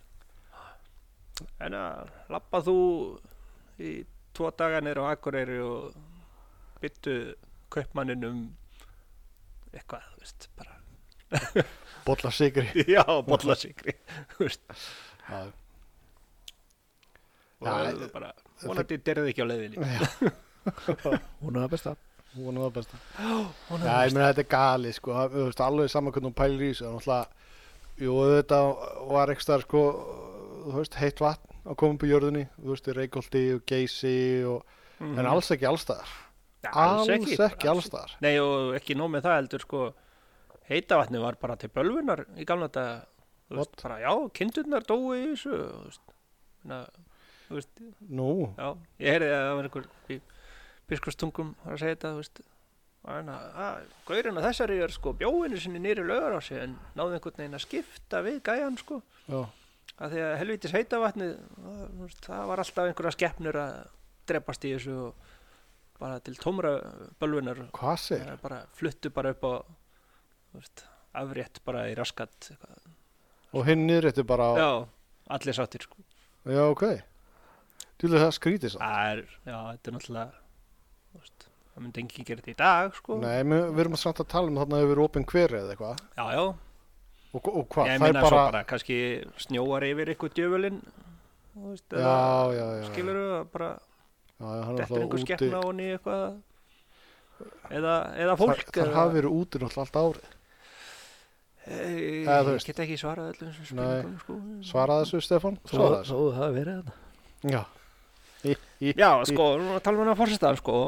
Speaker 1: en að labba þú í tvo daga niður á Akureyri og byttu kaupmanninn um eitthvað, þú veist, bara
Speaker 2: Bolla sigri.
Speaker 1: já, bollasikri, þú veist.
Speaker 2: Já.
Speaker 1: og
Speaker 2: Já,
Speaker 1: það er bara, vonandi derði ekki á leiðinni.
Speaker 3: Hún er það besta.
Speaker 2: Hún er það besta.
Speaker 1: Hún
Speaker 2: Já, ég meina þetta er gali, sko, þú veist, alveg saman hvernig hún pælir í þessu, það er náttúrulega, jú, þetta var ekki staðar, sko, þú veist, heitt vatn að koma upp í jörðinni, þú veist, í Reykholti og Geysi og,
Speaker 1: Mhm.
Speaker 2: en alls ekki allstaðar,
Speaker 1: Ja,
Speaker 2: alls
Speaker 1: ekki,
Speaker 2: ekki allstaðar.
Speaker 1: Nei, og ekki nóg með það heldur, sko, heita vatni var bara til bölvunar í gamla daga, þú veist,
Speaker 2: What?
Speaker 1: bara, já, kindurnar dóu í þessu, þú veist, na, þú veist,
Speaker 2: Nú,
Speaker 1: já, ég heyrði að það var einhver í biskupstungum var að segja þetta, þú veist, og hann að, gaurinn að þessari er, sko, bjóinu sinni nýri lögur á sig, en náði einhvern veginn að skipta við gæjan, sko,
Speaker 2: já,
Speaker 1: að því að helvítis heita vatnið, það, þú veist, það var alltaf einhverja skepnur að drepast í þessu og bara til tómra bölvunar
Speaker 2: hvað segir?
Speaker 1: það bara fluttu bara upp á þú veist, afrétt bara í raskat eitthvað.
Speaker 2: Og hinn niður eftir bara,
Speaker 1: Já, allir sáttir sko.
Speaker 2: já, ok, tjúlega það skrítið samt.
Speaker 1: Það er, já, þetta er náttúrulega þú veist, það myndi enginn gera þetta í dag sko.
Speaker 2: Nei, við, við erum samt að tala um þarna yfir opin hveri eða eitthvað,
Speaker 1: Já, já,
Speaker 2: og, og hvað,
Speaker 1: ég
Speaker 2: það
Speaker 1: meina
Speaker 2: er
Speaker 1: svo
Speaker 2: bara,
Speaker 1: bara kannski snjóar yfir eitthvað djöfulinn þú veist,
Speaker 2: já, já, já, já,
Speaker 1: skilurðu bara
Speaker 2: já, já, hann er
Speaker 1: dettur einhver
Speaker 2: alltaf úti,
Speaker 1: skepna á henni eitthvað eða, eða fólk
Speaker 2: það, það hafi verið úti náttúrulega allt árið.
Speaker 1: Hey,
Speaker 2: Eða, þú
Speaker 1: ég
Speaker 2: veist.
Speaker 1: get ekki svarað öllum þessum
Speaker 2: Nei.
Speaker 1: spurningum sko.
Speaker 2: Svaraði þessu, Stefán?
Speaker 3: Svo
Speaker 2: Svaraði þessu?
Speaker 3: svo það hafi verið þetta.
Speaker 2: Já. Í, í,
Speaker 1: Já, sko, nú erum við að tala um hana fórsettan sko.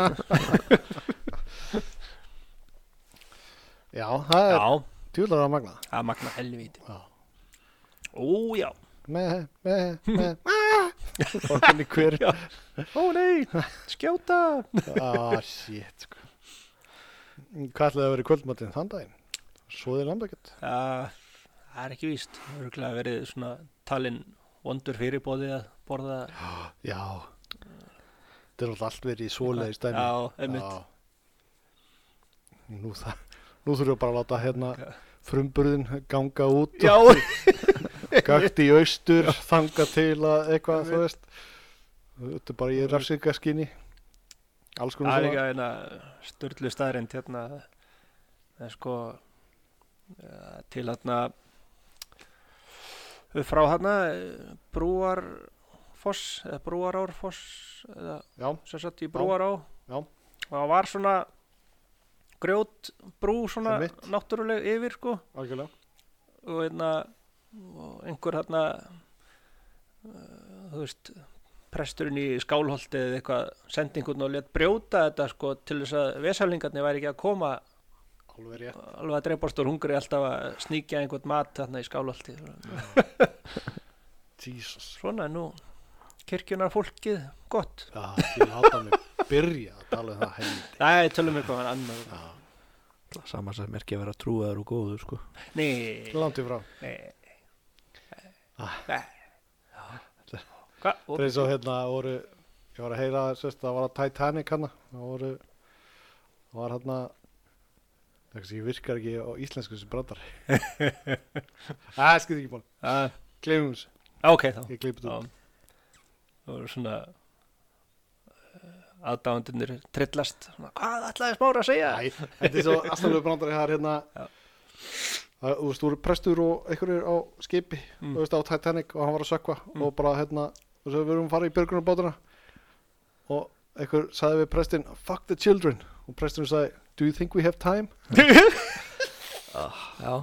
Speaker 2: Já, það er
Speaker 1: Já,
Speaker 2: tjúlega að magna.
Speaker 1: það er magna helvíti.
Speaker 2: Já.
Speaker 1: Ó, já.
Speaker 2: Með, með, með, og henni hver.
Speaker 1: Já. Ó, nei, skjóta.
Speaker 2: Ah, shit, sko. Hvað ætlaði að vera í kvöldmatinn þann daginn? Svoðið lambakjött.
Speaker 1: Já, það er ekki víst. Það er örugglega verið svona talin vondur fyrirbóði að borða.
Speaker 2: Já. Þetta er alltaf allt verið í svoleiðis dæmi.
Speaker 1: Já, einmitt.
Speaker 2: Já. Nú, það, nú þurfum við bara að láta hérna
Speaker 1: Ok.
Speaker 2: frumburðin ganga út
Speaker 1: Já,
Speaker 2: og gakt í austur, þanga til að eitthvað, þú veist. Þetta er bara í refsingaskinni. Alls
Speaker 1: það
Speaker 2: konar
Speaker 1: er líka eina sturlu staðrind hérna. Það er sko ja, til hérna upp frá hérna Brúarfoss eða Brúarárfoss eða
Speaker 2: Já,
Speaker 1: sem sagt í Brúará.
Speaker 2: Já.
Speaker 1: Og það var svona grjót brú svona
Speaker 2: Einmitt.
Speaker 1: náttúruleg yfir sko.
Speaker 2: algjörlega.
Speaker 1: Og hérna og einhver hérna uh, þú veist presturinn í Skálholti eða eitthvað sendi einhvern og let brjóta þetta sko til þess að vesalingarnir væri ekki að koma
Speaker 2: Alveg rétt.
Speaker 1: alveg að dreipast úr hungri alltaf að sníkja einhvern mat þarna í Skálholti.
Speaker 2: Jesus.
Speaker 1: Svona er nú kirkjunar fólkið gott.
Speaker 2: Já, ég láta mig byrja að tala um það helviti.
Speaker 1: Nei, tölum eitthvað annað.
Speaker 2: Já,
Speaker 3: Sama sem merki að vera trúaður og góður, sko.
Speaker 1: Nei,
Speaker 2: langt í frá.
Speaker 1: nei,
Speaker 2: Ah.
Speaker 1: nei. Hvað?
Speaker 2: Það er svo hérna voru, ég var að heyra sérst, það var að Titanic hana, það voru, það var hérna, það kannski virkar ekki á íslensku þessi brandar. Það skilði ekki máli,
Speaker 1: Ah,
Speaker 2: gleymum þessu,
Speaker 1: ok þá.
Speaker 2: ég gleypi þetta.
Speaker 1: Já. Það voru svona uh, aðdáendunir trillast svona, hvað ætlaði Smári að segja?
Speaker 2: Æ, þetta er svo aðstæðlega brandar, það er hérna,
Speaker 1: Já.
Speaker 2: það, þú veist, þú voru prestur og einhverjir á skipi,
Speaker 1: Mm.
Speaker 2: þú veist, á Titanic og hann var að sökva
Speaker 1: Mm.
Speaker 2: og bara hérna, og svo við erum að fara í björgunarbátuna og einhver sagði við prestin, fuck the children, og prestin sagði, do you think we have time?
Speaker 3: Já.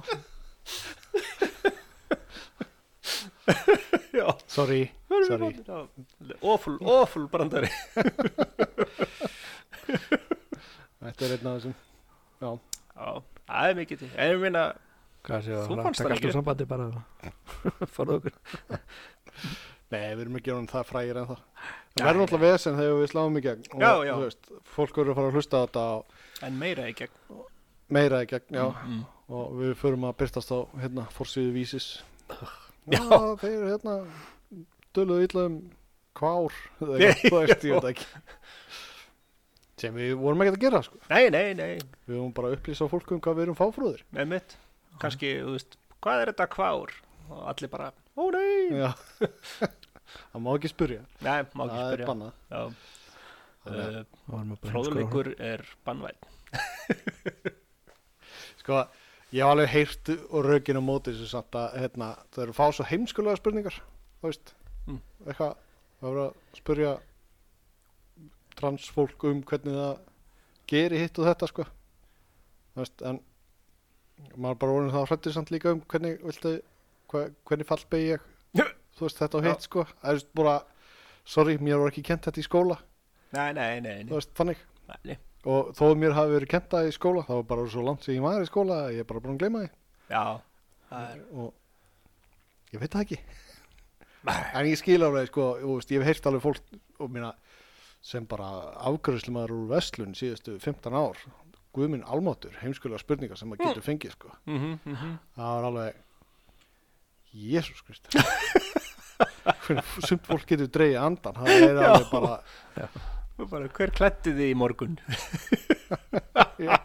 Speaker 1: Já,
Speaker 2: Sorry, sorry.
Speaker 1: awful, awful brandari.
Speaker 2: Þetta er einn af þessum. Já.
Speaker 1: Já, það er mikið til. En ég meina,
Speaker 3: Hvað séu
Speaker 1: Þú
Speaker 3: að
Speaker 1: fannst það
Speaker 3: taka
Speaker 1: ekki?
Speaker 3: alltaf sambandi bara fara okkur.
Speaker 2: Nei, við erum ekki orðin það frægir en það. Það
Speaker 1: Já,
Speaker 2: verður náttúrulega vesen þegar við sláum í gegn. Og,
Speaker 1: Já, já.
Speaker 2: Þú veist, fólk verður að fara að hlusta á þetta og
Speaker 1: en meira í gegn.
Speaker 2: meira í gegn, já.
Speaker 1: Mm.
Speaker 2: Og við förum að byrtast á, hérna, forsíðu vísis.
Speaker 1: Já.
Speaker 2: Já, þeir, hérna, döluðu illa um kvár. eða eitthvað, Þú veist, ég veit ekki. Sem við vorum ekki að gera, sko.
Speaker 1: Nei, nei, nei,
Speaker 2: Við vorum bara að upplýsa fólk um hvað við erum fáfrúðir.
Speaker 1: með mitt. Kanski, þú veist, hvað er þetta kvár? Og allir bara, ó nei.
Speaker 2: Já. Það má ekki spyrja.
Speaker 1: Nei, má ekki
Speaker 2: Það er
Speaker 1: spyrja.
Speaker 2: bannað.
Speaker 1: Já.
Speaker 2: Þannig að-
Speaker 1: Uh,
Speaker 3: Það var maður bara
Speaker 1: Fróðleikur er bannvæn.
Speaker 2: Sko, ég hef alveg heyrt og rökin á móti þessu samt að hérna, það eru fá svo heimskulega spurningar, þú veist,
Speaker 1: Mm.
Speaker 2: eitthvað, Það var að spyrja transfólk um hvernig það geri hitt og þetta sko. Þú veist, en maður bara orðin það hrættir samt líka um hvernig viltu, hva, hvernig fallbegi ég þú veist þetta á hitt sko. Það er bara, sorry, mér var ekki kent þetta í skóla.
Speaker 1: Nei, nei, nei, nei.
Speaker 2: Þú veist, þannig.
Speaker 1: Nei.
Speaker 2: Og þó að mér hafi verið kent það í skóla, það var bara svo langt sem ég var í skóla að ég er bara búin að gleyma því.
Speaker 1: Já, það er...
Speaker 2: Og ég veit það ekki. En ég skil alveg, sko, þú veist, ég hef heyrt alveg fólk og mína sem bara afgreiðslumaður úr verslun síðustu fimmtán ár. Guð minn almáttur, heimskulega spurningar sem maður getur fengið, sko.
Speaker 1: Mhm, mhm.
Speaker 2: Það var alveg, Jesús Kristi. Hvernig sumt fólk getur dreigið andan, það er alveg bara...
Speaker 3: Já.
Speaker 1: Bara, hver klæddi þig í morgun?
Speaker 2: Já.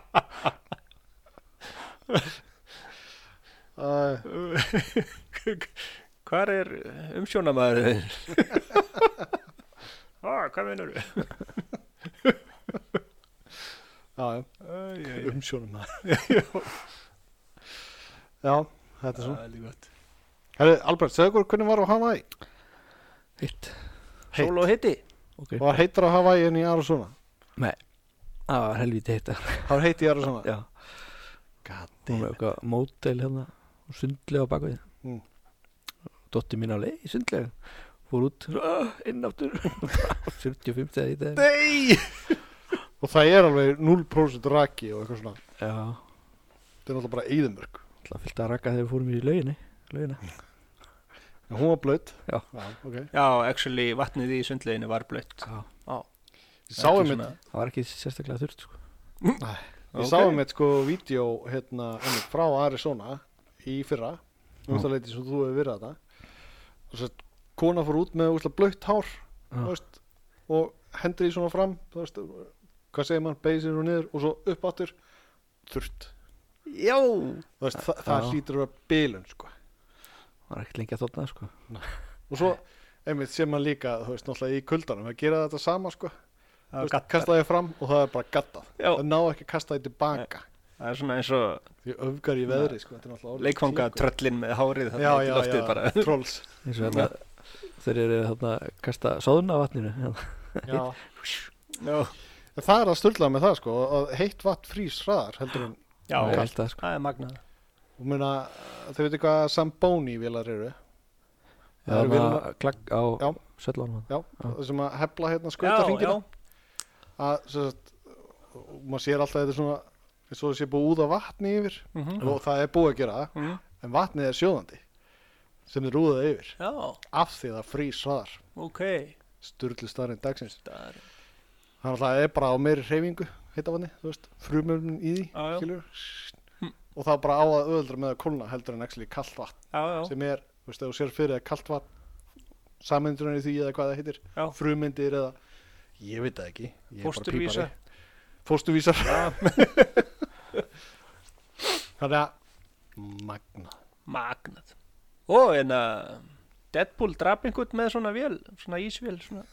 Speaker 2: Æ,
Speaker 1: Hvar er umsjónamaðurinn? ah, hvað meinarðu?
Speaker 2: já, já,
Speaker 1: Æ,
Speaker 2: umsjónum maður. Já, þetta er svona.
Speaker 1: Það er líka gott.
Speaker 2: Herri, Albert, segðu okkur hvernig var á Hawaii?
Speaker 3: Hitt.
Speaker 2: Heitt.
Speaker 1: Sól og hitti?
Speaker 3: Ok.
Speaker 2: Var heitar á Hawaii en í Arizona?
Speaker 3: Nei. Það var helviti heitt.
Speaker 2: Það var heitt í Arizona?
Speaker 3: Já.
Speaker 2: God
Speaker 3: Hún
Speaker 2: damn
Speaker 3: var
Speaker 2: it.
Speaker 3: eitthvað mótel hérna og sundlega á bakvið.
Speaker 2: Mm.
Speaker 3: Dóttir mín á leið í sundlega. Fór út, ah, inn aftur. fjörutíu og fimm þegar í dag.
Speaker 1: Nei!
Speaker 2: Og það er alveg núll prósent raki og eitthvað svona.
Speaker 3: Já.
Speaker 2: Það er náttúrulega bara eyðimörk.
Speaker 3: Það fylgta að rakka þegar við fórum í lauginni. Laugina.
Speaker 2: En hún var blöð.
Speaker 3: Já.
Speaker 2: Já, ok.
Speaker 1: Já, actually, vatnið í sundleginu var blött.
Speaker 3: Já.
Speaker 2: Ég sá um eitt,
Speaker 3: Það var ekki sérstaklega þurrt, sko.
Speaker 2: ég sá um eitt sko vídeo hérna einmitt frá Arizona í fyrra. Um
Speaker 3: Já.
Speaker 2: það leiti sem þú hefur verið að það. Og svo kona fór út með úslega blött hár,
Speaker 3: Já.
Speaker 2: þú veist, og hendur í svona fram, þú veist, hvað segir mann, beigir sér og niður og svo upp áttur, þurrt.
Speaker 1: Já!
Speaker 2: Þú veist, þa það
Speaker 3: Já.
Speaker 2: hlýtur að vera bilun, sko.
Speaker 3: Það var ekkert lengi að þóttna, sko.
Speaker 2: Og svo, einmitt, sem mann líka, þú veist, náttúrulega í kuldanum, að gera þetta sama, sko. Þú
Speaker 1: Það
Speaker 2: veist,
Speaker 1: gattar.
Speaker 2: kasta þig fram og það er bara gattað.
Speaker 1: Já.
Speaker 2: Það ná ekki að kasta þig tilbaka.
Speaker 1: Það er svona eins og
Speaker 2: Því öfgar í veðri, sko. Þetta er náttúrulega orðið
Speaker 1: leikfanga
Speaker 2: klíkur.
Speaker 1: tröllin með hárið
Speaker 2: Já,
Speaker 1: þarna
Speaker 2: já,
Speaker 1: í loftið
Speaker 2: já,
Speaker 1: bara.
Speaker 2: trolls.
Speaker 3: Eins og hérna, þeir eru þarna að kasta sóðuna á vatninu. hérna.
Speaker 2: Já.
Speaker 1: Já,
Speaker 2: En það er að sturlað með það, sko, að heitt vatn frýs hraðar heldur en,
Speaker 1: já,
Speaker 3: Ég
Speaker 1: ok.
Speaker 3: held það, sko.
Speaker 1: Það er magnað.
Speaker 2: og meina, þau veitir hvað Zamboni vélar eru.
Speaker 3: Já,
Speaker 2: Það eru
Speaker 3: það
Speaker 2: vélarnar-
Speaker 3: klagg á
Speaker 2: Já.
Speaker 3: svellónum.
Speaker 2: Já,
Speaker 3: Já.
Speaker 2: það sem að hefla hérna
Speaker 1: Já,
Speaker 2: skautahringina.
Speaker 1: já.
Speaker 2: Að, sem sagt, og maður sér alltaf þetta svona, eins og það sé búið úða vatni yfir,
Speaker 1: Mhm.
Speaker 2: og það er búið að gera það,
Speaker 1: Mhm.
Speaker 2: en vatnið er sjóðandi, sem er úðað yfir,
Speaker 1: Já,
Speaker 2: af því að það frýs hraðar.
Speaker 1: ok.
Speaker 2: Sturlu starinn dagsins.
Speaker 1: Það er,
Speaker 2: Þannig að það er bara á meiri hreyfingu, heita vatni, þú veist, frumurinn í því,
Speaker 1: Já, já.
Speaker 2: skilur.
Speaker 1: Hm.
Speaker 2: Og það er bara á að öðuldra með að kólna heldur en actually kallt vatn,
Speaker 1: já, já.
Speaker 2: sem er, þú veist, ef þú sér fyrir að kallt vatn, sameindurinn í því eða hvað það heitir,
Speaker 1: Já.
Speaker 2: frumyndir eða, ég veit það ekki. Ég er bara
Speaker 1: Fósturvísa.
Speaker 2: pípari. Fósturvísar. Þannig að, magna.
Speaker 1: Magnað. Og en að Deadpool drap einhvern með svona vél, svona ísvél, svona.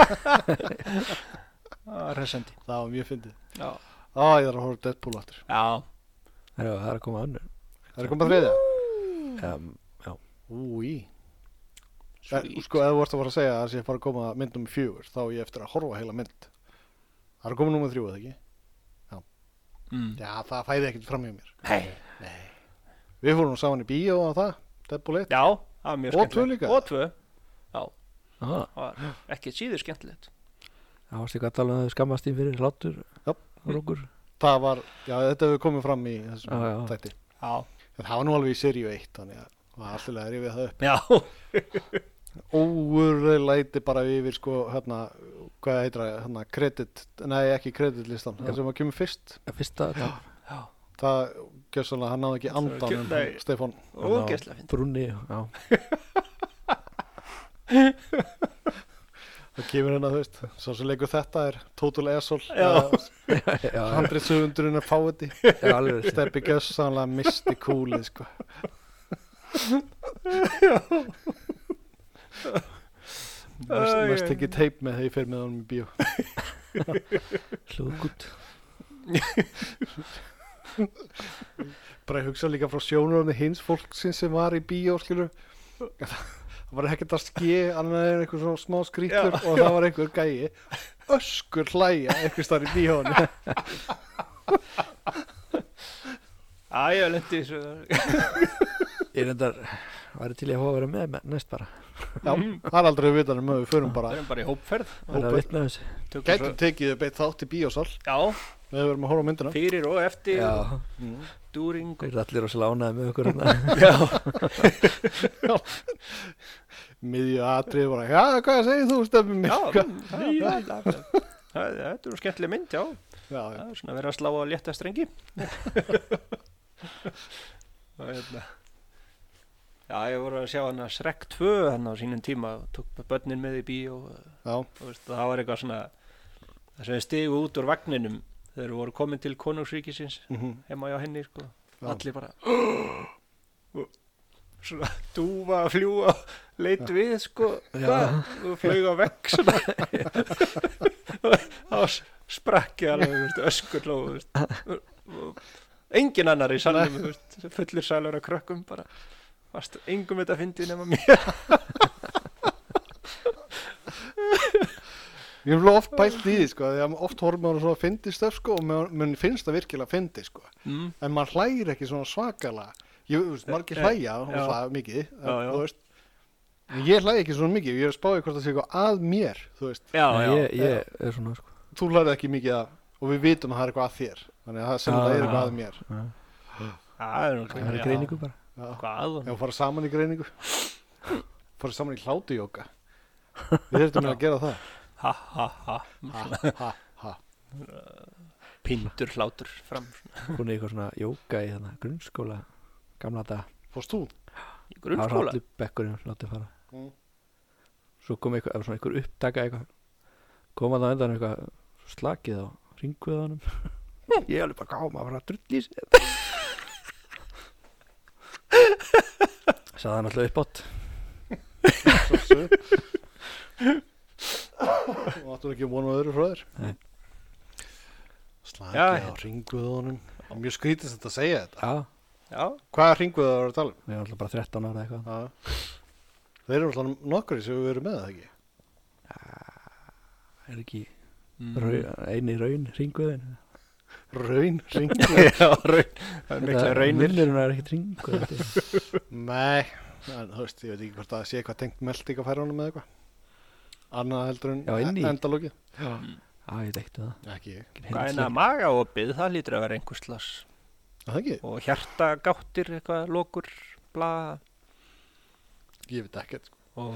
Speaker 1: Það var resandi.
Speaker 2: Það var mjög fyndið.
Speaker 1: Já.
Speaker 2: Á, ég þarf að horfa á Deadpool aftur.
Speaker 1: Já.
Speaker 3: Það er, það er að koma önnur.
Speaker 2: Það er komað þriðja.
Speaker 3: Um, já.
Speaker 2: Úi.
Speaker 1: Sweet.
Speaker 2: Sko, ef þú vorst að fara að segja að það sé að fara að koma mynd nummer fjögur, þá er ég eftir að horfa á heila mynd. Það er að koma nummer þrjú, eða ekki?
Speaker 1: Mm.
Speaker 2: Já, það fæði ekkert fram hjá mér.
Speaker 1: Nei.
Speaker 2: Við fórum saman í bíó á það, Deadpool eitt.
Speaker 1: Já, það var mjög
Speaker 2: Og
Speaker 1: skemmtilegt.
Speaker 2: tvö líka?
Speaker 1: Og tvö.
Speaker 3: Ah,
Speaker 1: Það var ekki síður skemmtilegt.
Speaker 3: það varst ekki að tala um að þau skammast í fyrir hlátur
Speaker 2: Já.
Speaker 3: og okkur.
Speaker 2: Það var, já, þetta hefur komið fram í þessum
Speaker 3: Já, já.
Speaker 2: þætti.
Speaker 1: Já.
Speaker 2: En það var nú alveg í seríu eitt, þannig að það var alltaf að rifja það upp.
Speaker 1: Já.
Speaker 2: Óurleiti bara yfir, sko, hérna, hvað heitir það, hérna, kredit, nei, ekki kreditlistan,
Speaker 3: Já.
Speaker 2: það sem að kemur fyrst.
Speaker 3: Fyrsta já.
Speaker 1: Já.
Speaker 2: Það, gjössalega, hann náði ekki andan um
Speaker 1: Nei.
Speaker 2: Stefán.
Speaker 1: Ógeðslega fyndið.
Speaker 3: Brúnni, já.
Speaker 2: Það kemur hérna, þú veist, svo sem leikur þetta er Total Asshole.
Speaker 1: Já.
Speaker 3: já, já,
Speaker 2: Handritsöfundurinn er fáiði.
Speaker 3: já, alveg.
Speaker 2: Steppi gjössanlega misti kúlið, sko. Mest,
Speaker 1: Æ,
Speaker 2: mest
Speaker 1: æ,
Speaker 2: ekki teip með þegar ég fer með honum í bíó.
Speaker 3: Hlúðgút.
Speaker 2: Bara ég hugsa líka frá sjónuröfni hins fólksins sem var í bíó, skilur. Það það var ekkert að ske annað en einhver svona smá skrítur og það var einhver gæi öskur hlæja einhver starf í bíónu.
Speaker 1: Æ, ég lendi þessu.
Speaker 3: Ég reyndar væri til ég að fá að vera með með næst bara.
Speaker 2: Já, það er aldrei vitan um að við förum bara
Speaker 1: Það er bara í hópferð.
Speaker 3: Það er að vitna þessu.
Speaker 1: Tökum
Speaker 2: gætum
Speaker 1: svo-
Speaker 2: tekið beitt þátt í bíósal
Speaker 1: Já,
Speaker 2: við verum að horfa á myndina.
Speaker 1: fyrir og eftir
Speaker 3: Já,
Speaker 1: og
Speaker 2: Mm.
Speaker 1: dúring
Speaker 3: þeir eru allir rosalega ánægði með okkur hérna.
Speaker 1: Já,
Speaker 2: Miðju atrið bara, já, hvað segir þú stefnum mér?
Speaker 1: já,
Speaker 2: Hvað?
Speaker 1: það- það- það- það- þetta er nú skemmtileg mynd, já.
Speaker 2: Já,
Speaker 1: Það
Speaker 2: já.
Speaker 1: er svona að vera að slá á létta strengi. Og hérna Já, ég voru að sjá hann að Shrek tvö hann á sínum tíma og tók börnin með í bíó og
Speaker 2: Já,
Speaker 1: og veist, það var eitthvað svona það sem stigu út úr vagninum þegar við voru komin til konungsríkisins
Speaker 2: mhm,
Speaker 1: heima hjá henni sko.
Speaker 2: Já.
Speaker 1: Allir bara og svona dúfa að fljúa leit við sko
Speaker 3: Já.
Speaker 1: hvað? Og flög á vegg svona og þá sprakki alveg þú veist, öskur og, þú veist, og, og engin annar í salnum þú veist, fullir salur af krökkum bara fast engum þetta fyndi nema mér.
Speaker 2: Ég hef oft pælt í því sko, því að oft horfum maður svona að fyndi stöf sko og mér, mér finnst það virkilega að fyndi sko,
Speaker 1: mm.
Speaker 2: en maður hlægir ekki svona svakalega. Ég, þú veist, margir
Speaker 1: Nei,
Speaker 2: hlæja og
Speaker 1: já.
Speaker 2: það mikið, en,
Speaker 1: Já, já.
Speaker 2: þú veist, en ég hlægi ekki svona mikið, ég er að spáði hvort það sé eitthvað að mér, þú veist,
Speaker 1: Já,
Speaker 3: Nei,
Speaker 1: já,
Speaker 3: ég, ég er svona sko.
Speaker 2: þú hlægir ekki mikið að, og við vitum að það er eitthvað að þér, þannig að það sem það er
Speaker 3: Já.
Speaker 2: eitthvað að mér.
Speaker 3: Já.
Speaker 1: það er nú
Speaker 3: Það er greiningu bara.
Speaker 2: Já.
Speaker 1: hvað
Speaker 2: Já, fara saman í greiningu, fara saman í hlátujóka, við þurfum að gera það.
Speaker 1: ha ha ha
Speaker 2: Ha, ha, ha.
Speaker 1: pindur hlátur fram
Speaker 3: Hún er eitthvað svona jóka í þarna grunnskóla gamla daga.
Speaker 2: Fórst þú?
Speaker 1: í
Speaker 3: Það var
Speaker 1: grunnskóla
Speaker 3: allir bekkurinn látið fara.
Speaker 2: Mm.
Speaker 3: Svo kom eitthvað, eða svona eitthvað upptaka eitthvað. Kom að það endan eitthvað slakið á ringveðanum. Ég er alveg bara gáma að fara að drull í sig. Sagði hann alltaf upp átt.
Speaker 2: Svo svo. Og áttu ekki vonu öðru frá þér?
Speaker 3: Nei.
Speaker 2: Slaki
Speaker 1: Já.
Speaker 2: á ringvöðunum. Mjög skrítist þetta að segja þetta.
Speaker 3: Já,
Speaker 1: já,
Speaker 2: Hvaða ringvöðu var að tala um?
Speaker 3: við erum alltaf bara þrettán ára eitthvað.
Speaker 2: Já. Þeir eru alltaf nokkri sem við verum með það ekki.
Speaker 3: Er ekki
Speaker 1: mm.
Speaker 3: raun, eini raun ringveðin?
Speaker 2: Raun ringvöðu?
Speaker 1: já, raun það er mikla raunir
Speaker 3: Vinnurinn er ekkert ringveð.
Speaker 2: Nei, en þú veist, ég veit ekki hvort það sé eitthvað tengt meldingafærunum með eitthvað. Annað heldur en
Speaker 3: Já, inni í.
Speaker 2: endalókið.
Speaker 3: Já, ég veit ekkert það.
Speaker 2: Ekki ég.
Speaker 1: hvað er það magaopið, það lítur að vera einhvers slags
Speaker 2: Það ekki?
Speaker 1: og hjartagáttir eitthvað, lokur, bla
Speaker 2: Ég veit ekkert. Sko.
Speaker 1: og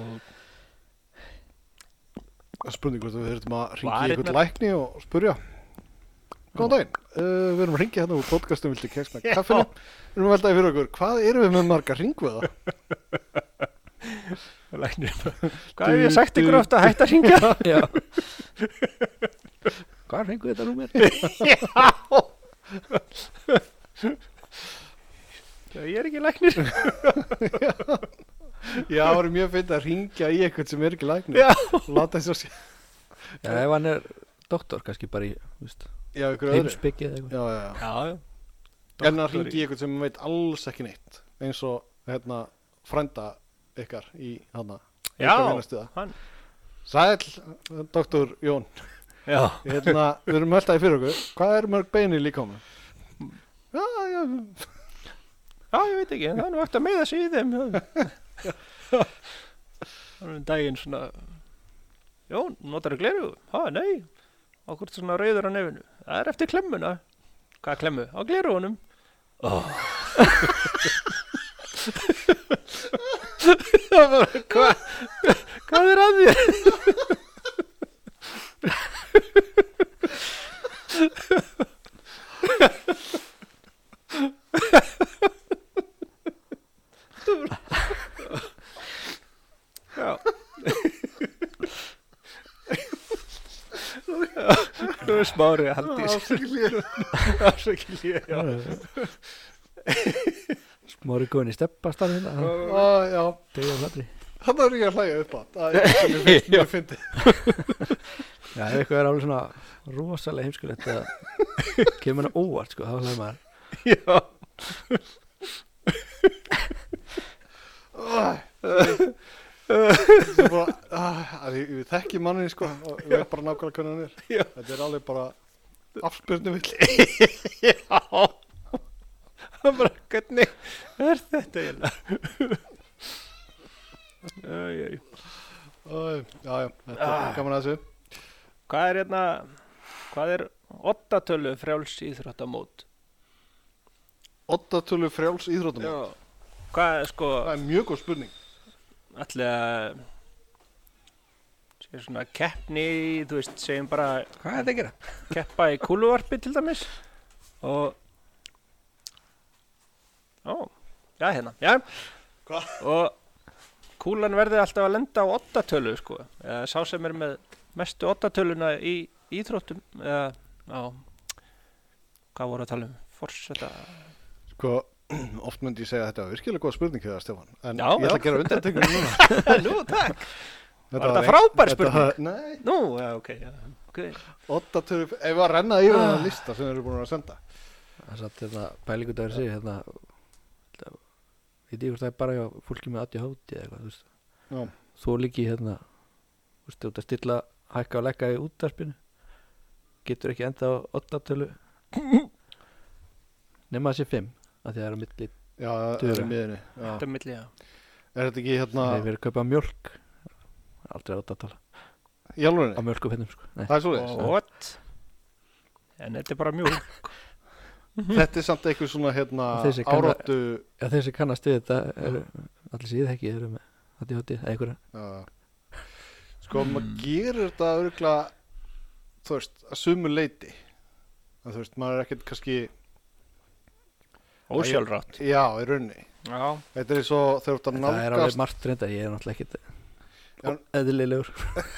Speaker 2: Það er spurning hvort við þurfum að ringi
Speaker 1: Varirnar.
Speaker 2: einhvern lækni og spurja. Góðan daginn, uh, við erum að ringja hérna úr podcastum Viltu keks með kaffinu. Við erum að veltaði fyrir okkur, hvað erum við með marga ringvöða?
Speaker 1: læknir bara, hvað hef ég sagt ykkur ofta að hætta að ringja
Speaker 3: Já. Hvað fengu þetta númer?
Speaker 1: já, ég er ekki læknir
Speaker 2: Já, það er mjög fyndið að ringja í eitthvað sem er ekki læknir.
Speaker 1: já,
Speaker 2: Láta þess að sé.
Speaker 3: Já, ef hann er doktor, kannski bara í, þú veist,
Speaker 2: Já, ykkur öðru.
Speaker 3: heimsbyggið eða eitthvað.
Speaker 2: Já, já, já.
Speaker 1: já, já
Speaker 2: En að
Speaker 1: Doktor
Speaker 2: ringi í eitthvað sem veit alls ekki neitt. Eins og, hérna, frænda ykkar í, hana,
Speaker 1: Já,
Speaker 2: vinnastuða.
Speaker 1: hann.
Speaker 2: Sæll, doktor Jón.
Speaker 1: já,
Speaker 2: Hérna, við erum veltaði fyrir okkur. Hvað er mörg bein í líkamanum? Já, já,
Speaker 1: já, ég veit ekki, en það er nú eftir að meiða sig í þeim það er um daginn svona Jón, notar þú gleru? Ha, nei okkur svona rauður á nefinu það er eftir klemmuna hvað klemmu? Á glerugunum oh. það var hvað hvað er að þér? já nú er Smári að haldi afsakið já
Speaker 3: Smári góðin í steppastarð hérna.
Speaker 2: já, já.
Speaker 3: Tegja hladri.
Speaker 2: Þannig er ég að hlæja upp á. Það er sem ég finnst mjög fyndið.
Speaker 3: Já, ef eitthvað er alveg svona rosalega heimskulegt að kemur hann óvart, sko, þá hlæði maður.
Speaker 1: já
Speaker 2: Þetta er bara, ah, að ég, ég þekki mannin sko og ég veit bara nákvæmlega hvernig hann er.
Speaker 1: Já.
Speaker 2: Þetta er alveg bara afspyrnu vill.
Speaker 1: Já. Það bara, hvernig er þetta eiginlega? Æj, æj.
Speaker 2: Æ, já, já, þetta er gaman að þessu.
Speaker 1: Hvað er hérna, hvað er oddatölu frjáls íþróttamót?
Speaker 2: Oddatölu frjáls íþróttamót.
Speaker 1: Hvað er sko,
Speaker 2: Það er mjög góð spurning.
Speaker 1: allir að sé svona keppni, í, þú veist, segjum bara
Speaker 3: Hvað er þetta að gera?
Speaker 1: keppa í kúluvarpi til dæmis og ó, já hérna, já
Speaker 2: Hvað?
Speaker 1: og kúlan verði alltaf að lenda á oddatölu sko, eða sá sem er með mestu oddatöluna í íþróttum eða, á hvað voru að tala um, forseta
Speaker 2: Sko, oft myndi ég segja að þetta var virkilega góð spurning hér, Stefán. En
Speaker 1: Já,
Speaker 2: ég ætla
Speaker 1: já.
Speaker 2: að gera undantekningu núna.
Speaker 1: Nú, takk,
Speaker 2: Þetta
Speaker 1: Var þetta
Speaker 2: ein-
Speaker 1: frábær
Speaker 2: þetta
Speaker 1: spurning?
Speaker 2: var- Nei,
Speaker 1: nú, já, ok, já, ok
Speaker 2: oddatölu, ef við að renna yfir þennan lista sem þeir eru búin að senda.
Speaker 3: Það satt hérna pælingu dagur sig hérna þetta- veit ég hvort það er bara hjá fólki með A D H D eða eitthvað, þú veist.
Speaker 2: Já.
Speaker 3: Þú líki hérna þú veist, þú ert að stilla, hækka og leggja í útdarpinu getur ekki enda á oddatölu nema það sé fimm af því það er á milli
Speaker 2: Já, það
Speaker 3: Duga.
Speaker 2: er í miðinni. Já.
Speaker 1: þetta milli, já
Speaker 2: Er þetta ekki hérna,
Speaker 3: þegar við erum að kaupa mjölk aldrei oddatala
Speaker 2: í alvörinni?
Speaker 3: á mjölkufinnum sko. Nei.
Speaker 2: Það er svoleiðis.
Speaker 1: what? En þetta er bara mjólk
Speaker 2: Þetta er samt eitthvað svona hérna
Speaker 3: Og þessi kann að-
Speaker 2: áráttu.
Speaker 3: Já, þeir sem kannast við þetta eru allir síð ekki, þeir eru með A D H D eða einhverja
Speaker 2: Já. Sko, maður gerir þetta örgulega, þú veist, að sumu leiti. Þú veist, maður er ekkert kannski,
Speaker 1: ósjálfrátt
Speaker 2: já, í rauninni.
Speaker 1: já,
Speaker 2: Þetta er eins og þegar þú ert að
Speaker 3: Það er alveg
Speaker 2: nálgast.
Speaker 3: margt reynda, ég er náttúrulega ekkert
Speaker 2: Já.
Speaker 3: eðlilegur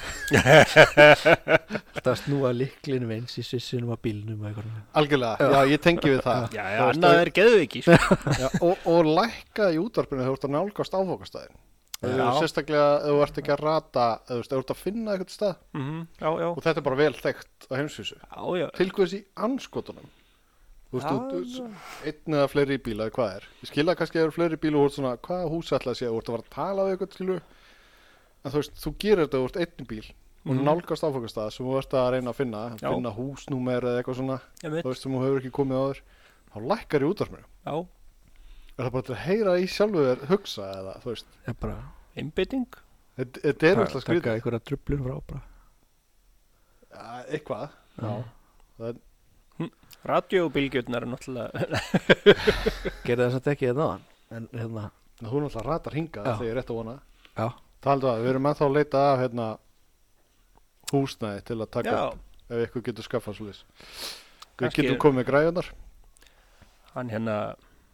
Speaker 3: Alltaf að snúa liklinum eins í sissinum á bílnum og eitthvað
Speaker 2: Algjörlega, já, ég tengi við það.
Speaker 1: já,
Speaker 2: Þú
Speaker 1: já,
Speaker 2: veist,
Speaker 1: annað er geðviki sko.
Speaker 2: Já, og, og lækka í útvarpinu þegar þú ert að nálgast áfokastæðin.
Speaker 1: Já.
Speaker 2: Sérstaklega ef þú ert ekki að rata, eða þú veist, ef þú ert að finna eitthvað stað.
Speaker 1: Mhm, já, já,
Speaker 2: Og þetta er bara vel þekkt á heimsvísu.
Speaker 1: já, já
Speaker 2: Til hvers í anskotunum? Þú veist,
Speaker 1: Já,
Speaker 2: þú, þú, einn eða fleiri bíla, eða hvað er? Ég skil að kannski eru fleiri bíla og þú ert svona, hvaða húsi ætla að sé, þú ert að fara að tala við eitthvað skilu. En þú veist, þú gerir þetta, þú ert einn bíl og
Speaker 1: Mhm.
Speaker 2: nálgast áfokastað sem þú ert að reyna að finna,
Speaker 1: Já.
Speaker 2: finna húsnúmer eða eitthvað svona,
Speaker 1: Ég
Speaker 2: þú
Speaker 1: veit,
Speaker 2: veist, sem þú hefur ekki komið áður. Þá lækkar í útvarpinu.
Speaker 1: já,
Speaker 2: Er það bara til að heyra í sjálfu þér hugsa eða, þú veist,
Speaker 3: Ég er bara
Speaker 1: einbytting
Speaker 2: þetta þetta er alltaf
Speaker 3: taka
Speaker 2: skrítið.
Speaker 3: einhverja trublun frá bara
Speaker 2: Ja, eitthvað,
Speaker 3: Já.
Speaker 2: það er,
Speaker 1: radíóbylgjurnar er náttúrulega
Speaker 3: Gerði það samt ekki þetta en hérna
Speaker 2: þú náttúrulega ratar hingað
Speaker 3: Já.
Speaker 2: þegar ég er rétt að vona.
Speaker 3: Já,
Speaker 2: Taldu að við erum ennþá að leita af hérna húsnæði til að taka
Speaker 1: já,
Speaker 2: upp ef ykkur getur skaffað svolítið. Við
Speaker 1: Kannski-
Speaker 2: getum komið með græjunar.
Speaker 1: hann hérna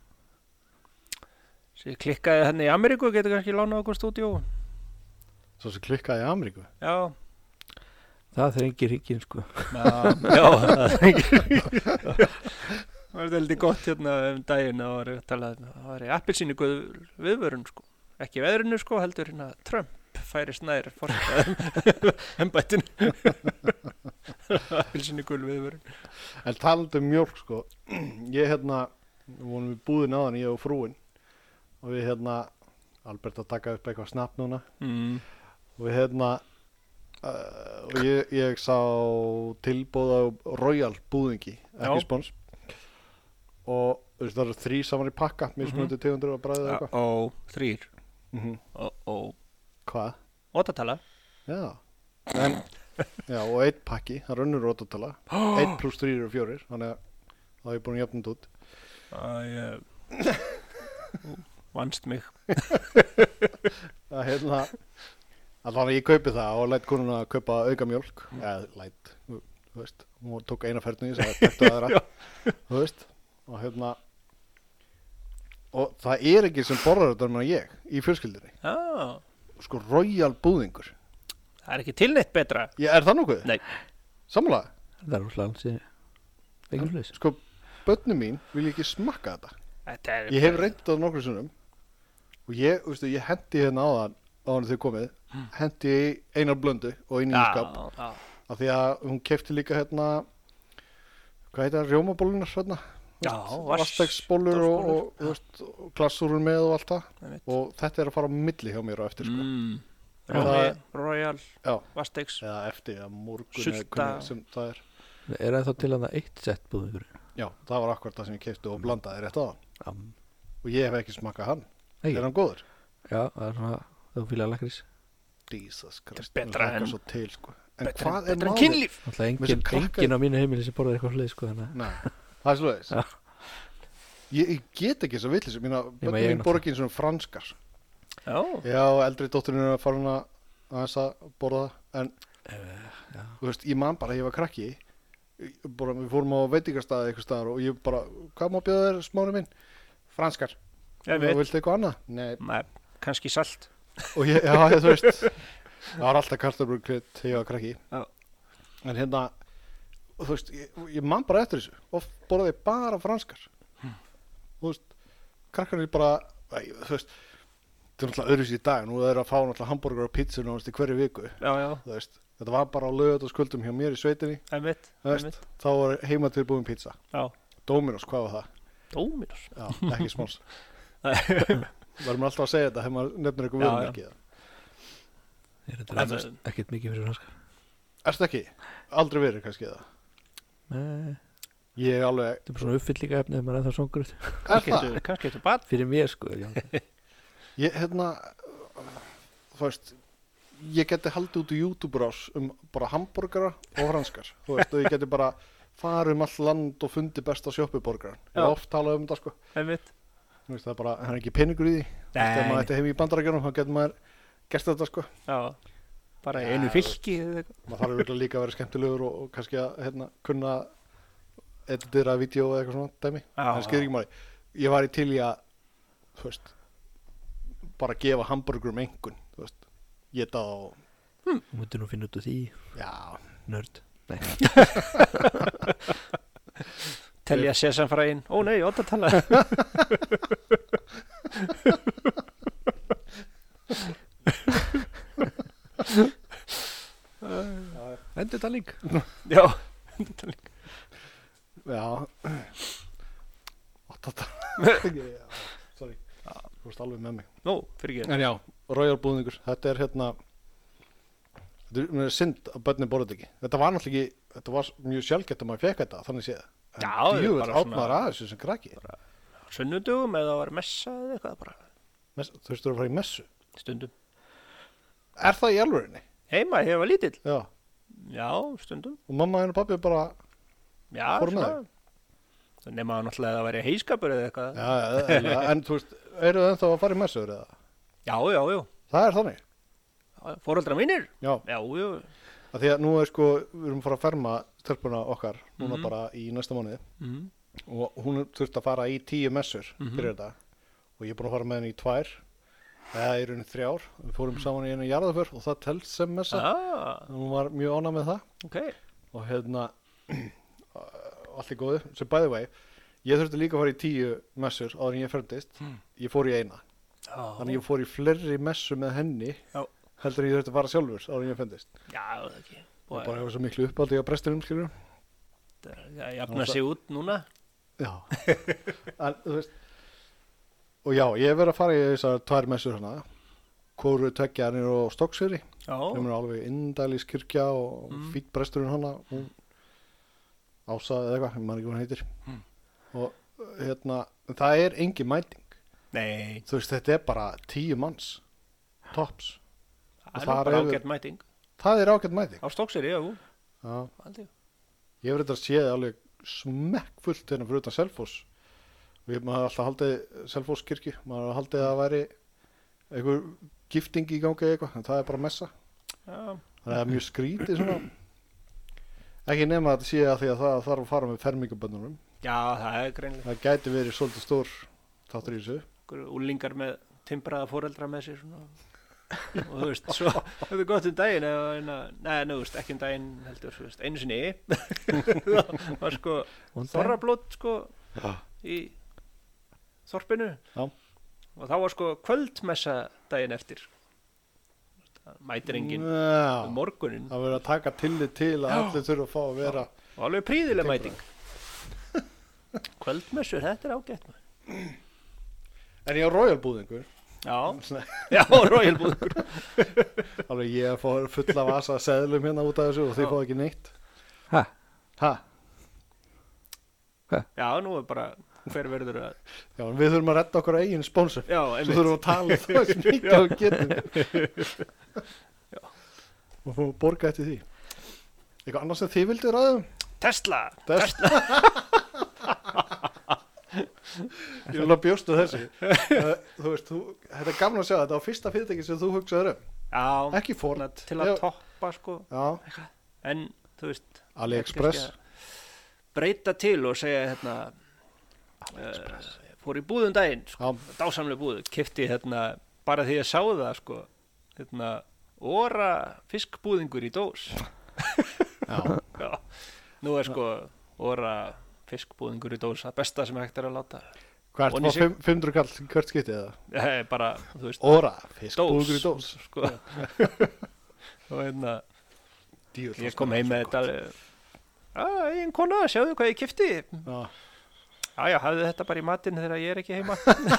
Speaker 1: sem klikkaði henni í Ameríku getur kannski lánað okkur stúdíó
Speaker 2: Svo sem klikkaði í Ameríku.
Speaker 1: já,
Speaker 3: það þrengir ríkin sko
Speaker 1: já, já það er ekki það var heldur gott hérna um daginn og var að tala það var í appelsínu guð viðvörun sko ekki veðrinu sko heldur hérna Trump færi snær fórstæðum embættinu appelsínu guð viðvörun
Speaker 2: En talandi um mjólk sko, ég hérna, við vonum við búðin aðan, ég og frúin, og við hérna, Albert að taka upp eitthvað snapp núna,
Speaker 1: mm.
Speaker 2: og við hérna, uh, og ég, ég sá tilbúð á Royal búðingi, ekki
Speaker 1: Já.
Speaker 2: spons, og þú veist, það eru þrý saman í pakka, mismunandi tegundur að bræða
Speaker 1: Já,
Speaker 2: eitthvað.
Speaker 1: ó, þrýr
Speaker 2: Mm
Speaker 1: ó, ó,
Speaker 2: Hvað?
Speaker 1: óttatala
Speaker 2: Já, en, já, og einn pakki, það er önnur rótatala, einn pluss þrýr eru fjórir, þannig að það er búin að jafna þetta út.
Speaker 1: Æ, uh, vannst mig
Speaker 2: Það hérna, allan að ég kaupi það og læt konuna að kaupa auka mjólk, eða læt, þú þú veist, hún tók eina ferðinu í þess að tekta aðra, þú veist, og hérna, og það er ekki sem borðar þetta en ég í fjölskyldinni,
Speaker 1: Já,
Speaker 2: sko Royal búðingur,
Speaker 1: það er ekki tilneitt betra
Speaker 2: ég er það nokkuð?
Speaker 1: Nei.
Speaker 2: Sammála?
Speaker 3: Það er úr lansi Engin flis
Speaker 2: Sko, börnum mín vil ég ekki smakka þetta.
Speaker 1: Þetta er
Speaker 2: Ég hef reynt það nokkur sinnum og ég, veistu, ég hendi hérna áðan áðan þau komið, hendi í einar blöndu og einu í skap
Speaker 1: Já, já,
Speaker 2: af því að hún kefti líka hérna hvað heitir það, rjómabólunar hérna, þú
Speaker 1: Já, vass-
Speaker 2: vastegsbólur og, og,
Speaker 1: vassbólur,
Speaker 2: þú veist, og klassúrur með og allt það
Speaker 1: Einmitt.
Speaker 2: og þetta er að fara á milli hjá mér á eftir sko.
Speaker 1: mm.
Speaker 2: Það
Speaker 1: Rómi,
Speaker 2: er-
Speaker 1: Royal,
Speaker 2: Já,
Speaker 1: Vastex
Speaker 2: eða eftir að morgun
Speaker 1: Sulta.
Speaker 2: eða hvernig sem það er.
Speaker 3: Er það þá til að það eitt sett búðingur?
Speaker 2: Já, það var akkurat það sem ég keypti og blandaði rétt á það
Speaker 3: Já,
Speaker 2: og ég hef ekki smakað hann.
Speaker 3: Nei.
Speaker 2: Er hann góður?
Speaker 3: já, það er svona þú fílar lakrís.
Speaker 2: Jesus Christ,
Speaker 1: betra
Speaker 2: mér hlakkar
Speaker 1: en-
Speaker 2: svo til sko. En
Speaker 1: betra,
Speaker 2: hvað er
Speaker 1: betra en
Speaker 2: málið?
Speaker 1: kynlíf.
Speaker 3: Alltaf engin,
Speaker 2: Þessi krakkar-
Speaker 3: engin á mínu heimili sem borðar eitthvað hlið sko, þannig að
Speaker 2: Nei, það er slúðis.
Speaker 3: Já.
Speaker 2: Ég, ég get ekki þess að villis, mína,
Speaker 3: Nema
Speaker 2: börnum
Speaker 3: ég
Speaker 2: mín borða ekki eins og franskar.
Speaker 1: Já,
Speaker 2: Já, eldri dótturinn er að fara hana aðeins að borða það, en
Speaker 3: já.
Speaker 2: þú veist, ég man bara að ég var krakki, ég bara, við fórum á veitingastæði eitthvað staðar og ég bara, hvað má bjóða þér smári minn? Franskar.
Speaker 1: ég
Speaker 2: Og
Speaker 1: veit
Speaker 2: viltu eitthvað annað? Nei,
Speaker 1: Nei, kannski salt.
Speaker 2: og ég, já, ég, þú veist, það var alltaf kartöflukrydd þegar ég var krakki.
Speaker 1: Já.
Speaker 2: En hérna, þú veist, ég, ég man bara eftir þessu, oft borðaði ég bara franskar. Þú veist, krakkarnir bara, æ, þú veist, þetta er náttúrulega öðruvísi í dag, nú er að fá náttúrulega hambúrgar og pítsu náttúrulega í hverju viku,
Speaker 1: Já, já,
Speaker 2: þú veist, þetta var bara á laugardagskvöldum hjá mér í sveitinni,
Speaker 1: ég veit,
Speaker 2: þú
Speaker 1: ég
Speaker 2: veist,
Speaker 1: veit.
Speaker 2: þá var heimatilbúin pítsa.
Speaker 1: Já,
Speaker 2: Dominos, hvað var það?
Speaker 1: Dominos.
Speaker 2: Já, ekki smáls.
Speaker 1: Nei.
Speaker 2: Varum alltaf að segja þetta, þegar maður nefnir eitthvað
Speaker 1: Já,
Speaker 2: vörumerkið.
Speaker 3: Ég er
Speaker 1: En
Speaker 3: þetta
Speaker 1: það-
Speaker 3: ekkert mikið fyrir franskar.
Speaker 2: Erstu ekki? Aldrei verið kannski það.
Speaker 3: Nei,
Speaker 2: Ég er alveg,
Speaker 3: þetta er bara svona uppfyllinga efni þegar maður er ennþá songur
Speaker 2: er
Speaker 1: Kannski
Speaker 2: það?
Speaker 1: ertu- kannski eitthvað bad.
Speaker 3: fyrir mér sko. Já.
Speaker 2: Ég, hérna, þú veist, ég geti haldið út í YouTube-rás um bara hambúrgara og franskar, þú veist, og ég geti bara farið um all land og fundið besta sjoppuborgaran. Ég
Speaker 1: Já.
Speaker 2: hef oft talað um þetta, sko.
Speaker 1: Ég veit.
Speaker 2: Þú veist, það er bara, það er ekki peningur í því. Þegar maður
Speaker 1: Nei,
Speaker 2: ætti heim í Bandarækjunum, þá getur maður gert þetta, sko.
Speaker 1: já, bara í
Speaker 2: Já,
Speaker 1: einu
Speaker 2: þú
Speaker 1: fylki eða eitthvað.
Speaker 2: Maður þarf örugglega líka að vera skemmtilegur og, og kannski að, hérna, kunna editera vídeo eða eitthvað svona dæmi.
Speaker 1: Já,
Speaker 2: Það skilur ekki máli. Ég var í til í að, þú veist, bara gefa hambúrgurum engun, þú veist, geta og,
Speaker 3: Þú mútur nú finna út úr því,
Speaker 2: já,
Speaker 3: nörd. Nei,
Speaker 1: telja sesamfræin. Ó nei, oddatala.
Speaker 3: endur talning.
Speaker 1: Já,
Speaker 2: já. Þetta, já, sorry, þú veist alveg með mig.
Speaker 1: nú, fyrir ekki.
Speaker 2: En já, Royal búðingur, þetta er hérna, þetta er- mér er synd að börnin borða þetta ekki. Þetta var náttúrulega ekki, þetta var mjög sjálfgætt að maður fekk þetta, þannig séð. En
Speaker 1: Já, það er
Speaker 2: djöfull
Speaker 1: bara
Speaker 2: át
Speaker 1: svona-
Speaker 2: maður að þessu sem krakki.
Speaker 1: Sunnudugum eða var messa eða eitthvað bara.
Speaker 2: Mess, þú veist, þú eru að fara í messu.
Speaker 1: Stundum.
Speaker 2: Er það í alvörinni?
Speaker 1: Heima, ég var lítill.
Speaker 2: Já.
Speaker 1: Já, stundum.
Speaker 2: Og mamma henni og pappi bara,
Speaker 1: Já,
Speaker 2: Fóru með
Speaker 1: svona. Það nema náttúrulega að það væri heiskapur eða eitthvað.
Speaker 2: já, eða, en þú veist, eru það ennþá að fara í messur eða?
Speaker 1: Já, já, já.
Speaker 2: Það er þannig.
Speaker 1: Já, Foreldrar mínir?
Speaker 2: Já,
Speaker 1: Já, já.
Speaker 2: að því að nú er sko, við erum að fara að ferma stelpuna okkar, núna
Speaker 1: Mhm.
Speaker 2: bara í næsta mánuði.
Speaker 1: Mm.
Speaker 2: Og hún þurfti að fara í tíu messur
Speaker 1: Mhm.
Speaker 2: fyrir þetta. Og ég er búin að fara með henni í tvær, eða í rauninni þrjár. Við fórum saman í einu jarðaför og það telst sem messa.
Speaker 1: Ah,
Speaker 2: Hún var mjög ánægð með það.
Speaker 1: ok.
Speaker 2: Og hérna, allt í góðu. Sem by the way, ég þurfti líka að fara í tíu messur áður en ég fermdist.
Speaker 1: Hmm.
Speaker 2: Ég fór í eina.
Speaker 1: Já,
Speaker 2: Þannig ég fór í fleiri messu með henni
Speaker 1: Já.
Speaker 2: heldur en ég þurfti að fara sjálfur áður en ég fermdist.
Speaker 1: já, það ekki.
Speaker 2: Og bara hefur svo miklu uppáldi á prestinum, skilur.
Speaker 1: Það jafna sig út núna.
Speaker 2: Já. En, þú veist, og já, ég hef verið að fara í þessar tvær messur hana. Kóru tveggjarnir og Stokksfirði.
Speaker 1: Já,
Speaker 2: Þeim er alveg indælis kirkja og
Speaker 1: Mm.
Speaker 2: fýtt presturinn hana. Hún Ása eða eitthvað, ég man ekki hvað hún heitir.
Speaker 1: Mm.
Speaker 2: Og hérna, það er engin mæting.
Speaker 1: nei,
Speaker 2: Þú veist, þetta er bara tíu manns. Tops.
Speaker 1: það er nú
Speaker 2: þar
Speaker 1: bara
Speaker 2: hefur-
Speaker 1: ágætt mæting.
Speaker 2: Það er ágætt mæting.
Speaker 1: Á Stokkseyri, já,
Speaker 2: Já.
Speaker 1: aldrei.
Speaker 2: Ég hef þetta séð alveg smekkfullt hérna fyrir utan Selfoss. Við maður hafði alltaf haldið Selfoss kirkju, maður hafði haldið að það væri einhver gifting í gangi eða eitthvað, en það er bara messa.
Speaker 1: Já,
Speaker 2: Það er mjög skrítið svona. Ekki nema að þetta sé að því að það þarf að fara með fermingabönnunum.
Speaker 1: já, það er greinlega.
Speaker 2: Það gæti verið svolítið stór þáttur í þessu.
Speaker 1: Úlingar með timbraða foreldra með sér svona. Og þú veist, svo hefur við gott um daginn eða, eina, nei, nú veist, ekki um daginn heldur, þú veist, einu sinni það var sko þorrablót sko
Speaker 2: Já.
Speaker 1: í þorpinu.
Speaker 2: Já.
Speaker 1: Og þá var sko kvöldmessa daginn eftir. Það mætir enginn um
Speaker 2: Já.
Speaker 1: morgunin.
Speaker 2: Það verður að taka tillit til að
Speaker 1: Já.
Speaker 2: allir þurfa að fá að vera.
Speaker 1: Og alveg príðileg
Speaker 2: Timbrað.
Speaker 1: mæting. Kvöldmessur, þetta er ágætt maður.
Speaker 2: En ég á Royal búðingur.
Speaker 1: Já, já, Royal búðingur.
Speaker 2: Alveg ég að fá fulla vasa seðlum hérna út af þessu og þið
Speaker 1: Já.
Speaker 2: fáðu ekki neitt.
Speaker 3: Ha?
Speaker 2: Ha?
Speaker 1: Já, nú er bara, hver verður að,
Speaker 2: Já, en við þurfum að redda okkur eigin sponsor.
Speaker 1: já,
Speaker 2: Svo
Speaker 1: einmitt.
Speaker 2: þurfum við að tala um það sem mikið á getum. Og fórum að borga eftir því. Eitthvað annars sem þið vildi ræðum?
Speaker 1: Tesla,
Speaker 2: Tesla. Ég vil að bjóstu þessu. Uh, þú veist, þú, þetta er gaman að sjá þetta á fyrsta fyrirtæki sem þú hugsaður um.
Speaker 1: já,
Speaker 2: Ekki Ford.
Speaker 1: svona til að
Speaker 2: Já.
Speaker 1: toppa, sko,
Speaker 2: Já,
Speaker 1: en, þú veist,
Speaker 2: AliExpress.
Speaker 1: kannski að breyta til og segja, hérna, uh, fór í búðum daginn, sko,
Speaker 2: Já,
Speaker 1: dásamlega búðu, kefti, hérna, bara því að sá það, sko, hérna, óra fiskbúðingur í dós.
Speaker 2: já.
Speaker 1: Já, nú er sko óra fiskbúðingur í dós það besta sem hægt er að láta.
Speaker 2: Hvert
Speaker 1: Ofan í
Speaker 2: var
Speaker 1: sig.
Speaker 2: fimm hundruð kall hvert skiptið eða?
Speaker 1: Það er bara, þú veist,
Speaker 2: Óra, fiskbúðingur í dós.
Speaker 1: sko. Og hérna,
Speaker 2: Djöfull,
Speaker 1: ég kom heim með þetta alveg, að, einn kona, sjáðu hvað ég kifti.
Speaker 2: Já.
Speaker 1: Já, já, hafðu þetta bara í matinn þegar ég er ekki heima.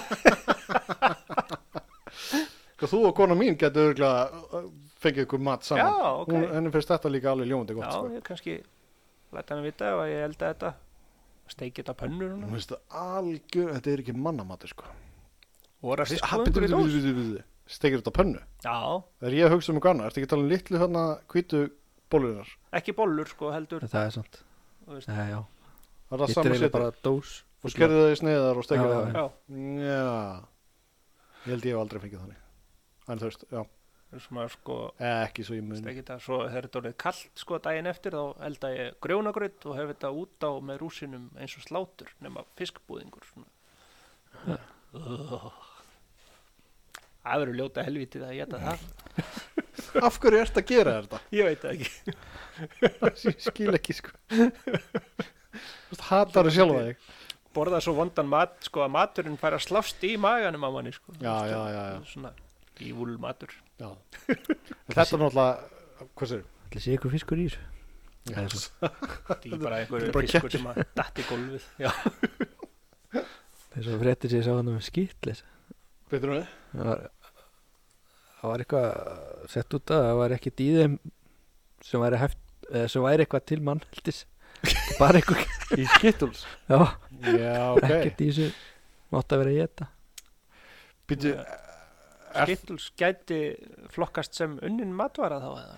Speaker 2: Sko, þú og kona mín getur örgulega fengið ykkur mat saman.
Speaker 1: Já, ok.
Speaker 2: Hún, henni finnst þetta líka alveg ljómandi
Speaker 1: Já,
Speaker 2: gott, sko.
Speaker 1: ég kannski læta hann vita ef að ég elda þetta. Steiki þetta á pönnur
Speaker 2: Hún
Speaker 1: hún.
Speaker 2: finnst þetta algjör, þetta er ekki mannamatur, sko.
Speaker 1: Óra
Speaker 2: Ha,
Speaker 1: fiskbúðingur
Speaker 2: bíddu,
Speaker 1: í dós.
Speaker 2: bíddu, bíddu, bíddu. Steikir þetta á pönnu?
Speaker 1: Já,
Speaker 2: Þegar ég hugsa um eitthvað annað, ertu ekki að tala um litlu þarna hvítu bólurinnar?
Speaker 1: ekki bollur, sko, heldur.
Speaker 3: Það er sant.
Speaker 1: Þú veist.
Speaker 3: Já, já.
Speaker 2: Það er það
Speaker 3: Hitt er
Speaker 2: saman
Speaker 3: eiginlega
Speaker 2: setið.
Speaker 3: bara dós.
Speaker 2: Og skerðu það í sneiðar og steikir
Speaker 3: Já,
Speaker 2: það.
Speaker 1: Já,
Speaker 2: Já. Ég held ég hef aldrei fengið þannig. En þú veist, já,
Speaker 1: það er svona, sko,
Speaker 2: ekki svo í mun.
Speaker 1: Steikið þetta, svo þegar þetta orðið kallt sko daginn eftir þá elda ég grjónagraut og hef þetta út á með rúsinum eins og slátur nema fiskbúðingur svona. Uh. Það verður ljóta helvítið að geta það.
Speaker 2: Af hverju ert að gera þetta?
Speaker 1: Ég veit það ekki.
Speaker 2: Ég skil ekki, sko. Þú veist, hatar þau sjálfa þig.
Speaker 1: Borða svo vondan mat sko að maturinn fær að slást í maganum á manni sko.
Speaker 2: Já, já, já, já.
Speaker 1: Svona ívúl matur.
Speaker 2: Já. Þetta er náttúrulega, hvað sér?
Speaker 3: Það sé ykkur fiskur í þessu.
Speaker 2: Já.
Speaker 3: Það er svo-
Speaker 1: Það er bara
Speaker 2: Þetta
Speaker 1: einhverju
Speaker 2: er bara
Speaker 1: fiskur
Speaker 2: kettir.
Speaker 1: sem að datt í gólfið. Já.
Speaker 3: Það er svo fréttir sem ég sá hann um skýtlis.
Speaker 2: Veitur þú það?
Speaker 3: Það var, það var eitthvað sett út að það var ekkert í þeim sem væri, heft, eða sem væri eitthvað til mannheldis. Bara eitthvað.
Speaker 2: Í skittuls?
Speaker 3: Já,
Speaker 2: Já, ok.
Speaker 3: ekkert í þessu. Mátt að vera að geta.
Speaker 2: Býtu,
Speaker 1: Já.
Speaker 2: er,
Speaker 1: Skittuls gæti flokkast sem unnin matvara þá eða?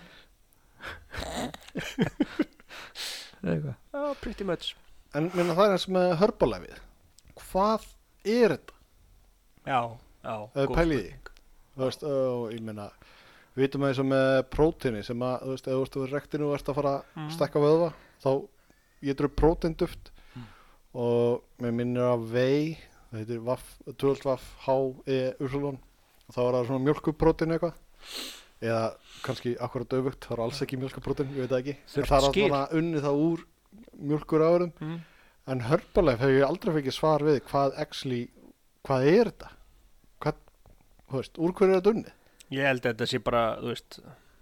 Speaker 3: Eitthvað.
Speaker 1: Já, pretty much.
Speaker 2: en minna það er eins með hörbalæfið. Hvað er þetta?
Speaker 1: Já, já.
Speaker 2: Ef þið
Speaker 1: góð
Speaker 2: pælið í því.
Speaker 1: spurning.
Speaker 2: Þú veist, og ég meina, við vitum að eins og með próteini sem að, þú veist, ef þú ert úr rektinu og ert að fara að
Speaker 1: Mm.
Speaker 2: stekka vöðva, þá getur þú próteinduft
Speaker 1: Mm.
Speaker 2: og mér minnir að vei, það heitir vaff, tvöld vaff, H, E, Ursulon, og þá er það svona mjölkuprótein eitthvað, eða kannski akkurat öfugt, það er alls ekki mjölkuprótein, ég veit það ekki, en
Speaker 1: Þurrt
Speaker 2: það er
Speaker 1: skyr.
Speaker 2: svona unnið það úr mjölkurafurðum,
Speaker 1: Mm.
Speaker 2: en Herbalife hef ég aldrei fengið svar við hvað actually, hvað er þetta? Hvað, þú veist, úr hverju er þetta unnið?
Speaker 1: Ég held að þetta sé bara, þú veist,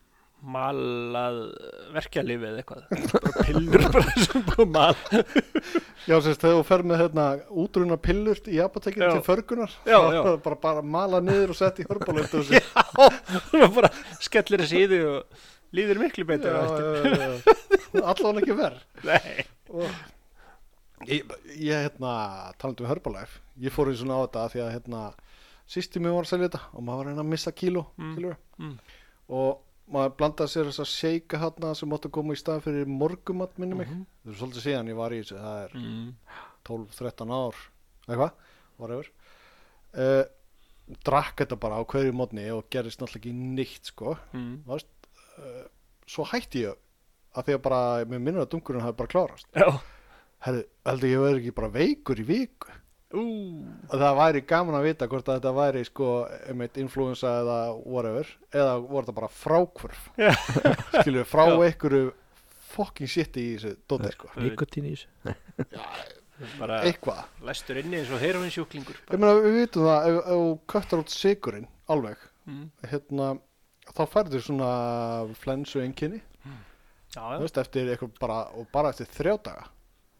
Speaker 1: malað verkjalífi eða eitthvað. Bara pillur bara sem búið mal.
Speaker 2: Já, sérst, þegar þú fer með hérna útrunna pillur í apotekinu
Speaker 1: Já.
Speaker 2: til förgunar,
Speaker 1: Já,
Speaker 2: þá
Speaker 1: já.
Speaker 2: er það bara, bara mala niður og setja í Herbalife þessi.
Speaker 1: Já, bara skellir þessi í því og líður miklu betur á eftir.
Speaker 2: Allan ekki verð.
Speaker 1: Nei.
Speaker 2: Og ég, ég hérna, talandi um Herbalife, ég fór í svona á þetta því að hérna, sísti mér var að selja þetta og maður var að reyna að missa kíló,
Speaker 1: Mm.
Speaker 2: skilurðu.
Speaker 1: Mm.
Speaker 2: Og maður blandaði sér þess að shake hérna sem mátti að koma í stað fyrir morgumat minni mig.
Speaker 1: Mhm.
Speaker 2: Það er svolítið síðan ég var í þessu, það er
Speaker 1: Mm.
Speaker 2: tólf þrettán ár eitthvað, whatever uh, drakk þetta bara á hverju mótni og gerðist náttúrulega ekki neitt sko.
Speaker 1: Mm.
Speaker 2: uh, svo hætti ég að því að bara, mér minnur að dungurinn hafi bara klárast.
Speaker 1: Já.
Speaker 2: Herðu, heldur ég verið ekki bara veikur í viku
Speaker 1: Ú.
Speaker 2: og það væri gaman að vita hvort að þetta væri sko, einmitt influensa eða whatever, eða voru þetta bara frákvörf
Speaker 1: Já.
Speaker 2: skilur frá
Speaker 1: Já.
Speaker 2: einhverju fucking shit í þessu dóti sko.
Speaker 3: Nikotín í þessu.
Speaker 1: Bara
Speaker 2: eitthvað.
Speaker 1: læstur inni eins og heroinsjúklingur.
Speaker 2: Ég meina, við vitum það, ef ef þú köttar út sykurinn alveg,
Speaker 1: Mm.
Speaker 2: hérna, þá færður svona flensu einkenni,
Speaker 1: Já,
Speaker 2: þú
Speaker 1: já.
Speaker 2: veist, eftir eitthvað bara, og bara eftir þrjá daga,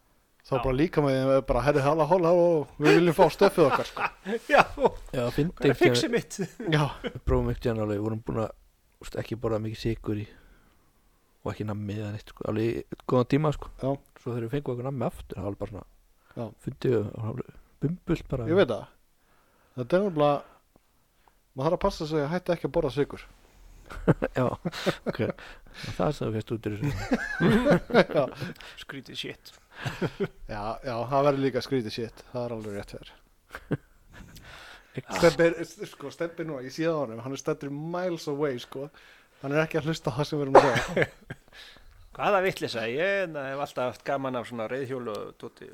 Speaker 2: þá bara líka með bara, herri, hala, hala, hala, við viljum fá stöffið okkar, sko.
Speaker 1: Já,
Speaker 3: Já, fyndi
Speaker 1: hvað er fixið mitt?
Speaker 2: Já,
Speaker 3: Við prófum ekkert hérna alveg, við vorum búin að úst, ekki borða mikið sykur í og ekki nammi eða neitt, sko, alveg í góðan tíma, sko.
Speaker 2: já,
Speaker 3: Svo þegar við fengum eitthvað nammi aftur, það var bara svona,
Speaker 2: Já.
Speaker 3: fundið og það var bumbult bara.
Speaker 2: ég veit það. Þetta er náttúrulega, maður þarf að passa sig að hætta ekki að borða sykur.
Speaker 3: Já, ok. Og það er það við fyrst út í þessu.
Speaker 1: Skrítið shit.
Speaker 2: Já, já, það verður líka skrítið shit, það er alveg rétt fyrir.
Speaker 3: Ekki-
Speaker 2: Stebbi er, sko, Stebbi nú, ég sé það á honum, hann er stendur miles away, sko. Hann er ekki að hlusta á það sem við erum að segja.
Speaker 1: Hvaða vitleysa, ég na, hef alltaf haft gaman af svona reiðhjól og tóti.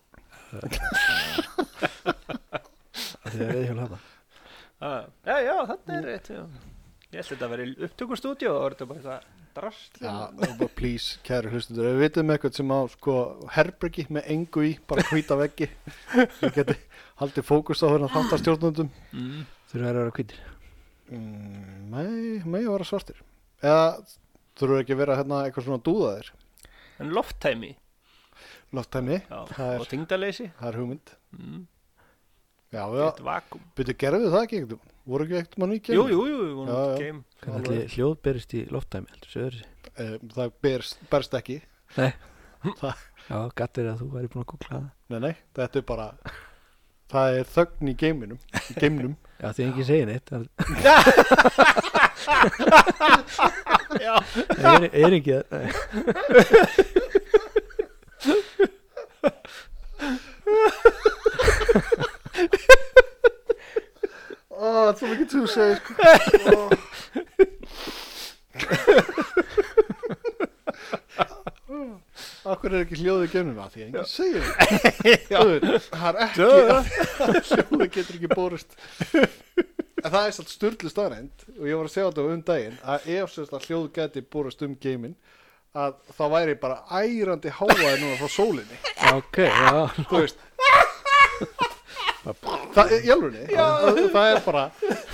Speaker 3: Það er reyðhjól hana.
Speaker 1: Ah, já, já, þetta er rétt, já. Ég held þetta að vera í upptökustúdíu og það er þetta bara eitthvað drast.
Speaker 2: Já, bara please, kæru hlustundur, ef við vitum eitthvað sem á, sko, herbergi með engu í, bara hvíta veggi, við geti haldið fókus á hérna þáttastjórnundum.
Speaker 1: Mm.
Speaker 3: Þurfa að vera hvítir.
Speaker 2: Mm, mei, mei að vera svartir. Eða þurfa ekki að vera hérna eitthvað svona dúðaðir.
Speaker 1: En lofttæmi,
Speaker 2: Lofttæmi,
Speaker 1: já,
Speaker 2: Það er-
Speaker 1: og þyngdarleysi.
Speaker 2: það er hugmynd.
Speaker 1: Mm.
Speaker 2: Já, já,
Speaker 1: Eitt vakuum.
Speaker 2: byrju, gerðu það ekki eitthvað? Voru ekki eitthvað mann í
Speaker 1: Jú, jú, jú, við vorum
Speaker 2: Já, já.
Speaker 1: game.
Speaker 3: Hvernig
Speaker 2: Alveg.
Speaker 3: ætli hljóð berist í lofttæmi, heldur séu öðru sig?
Speaker 2: Eh, það berst, berst ekki.
Speaker 3: Nei.
Speaker 2: Það,
Speaker 3: Já, gattir að þú væri búin að googla það.
Speaker 2: nei, nei, þetta er bara, það er þögn í geiminum, í geiminum.
Speaker 3: Já, því ekki segja neitt. Það
Speaker 1: Já.
Speaker 3: er, er ekki það. Nei.
Speaker 2: Ó, það er svo mikið þú segir, sko. Akkur er ekki hljóðið í geiminum að því að enginn segir það. Það er ekki, hljóðið getur ekki borist. En það er svolítið sturlu staðreind og ég var að segja þetta um daginn að ef sérst að hljóð geti borist um geiminn að það væri bara ærandi háaði núna frá sólinni.
Speaker 3: Ok, já.
Speaker 2: Þú veist það er í alvörunni það, það er bara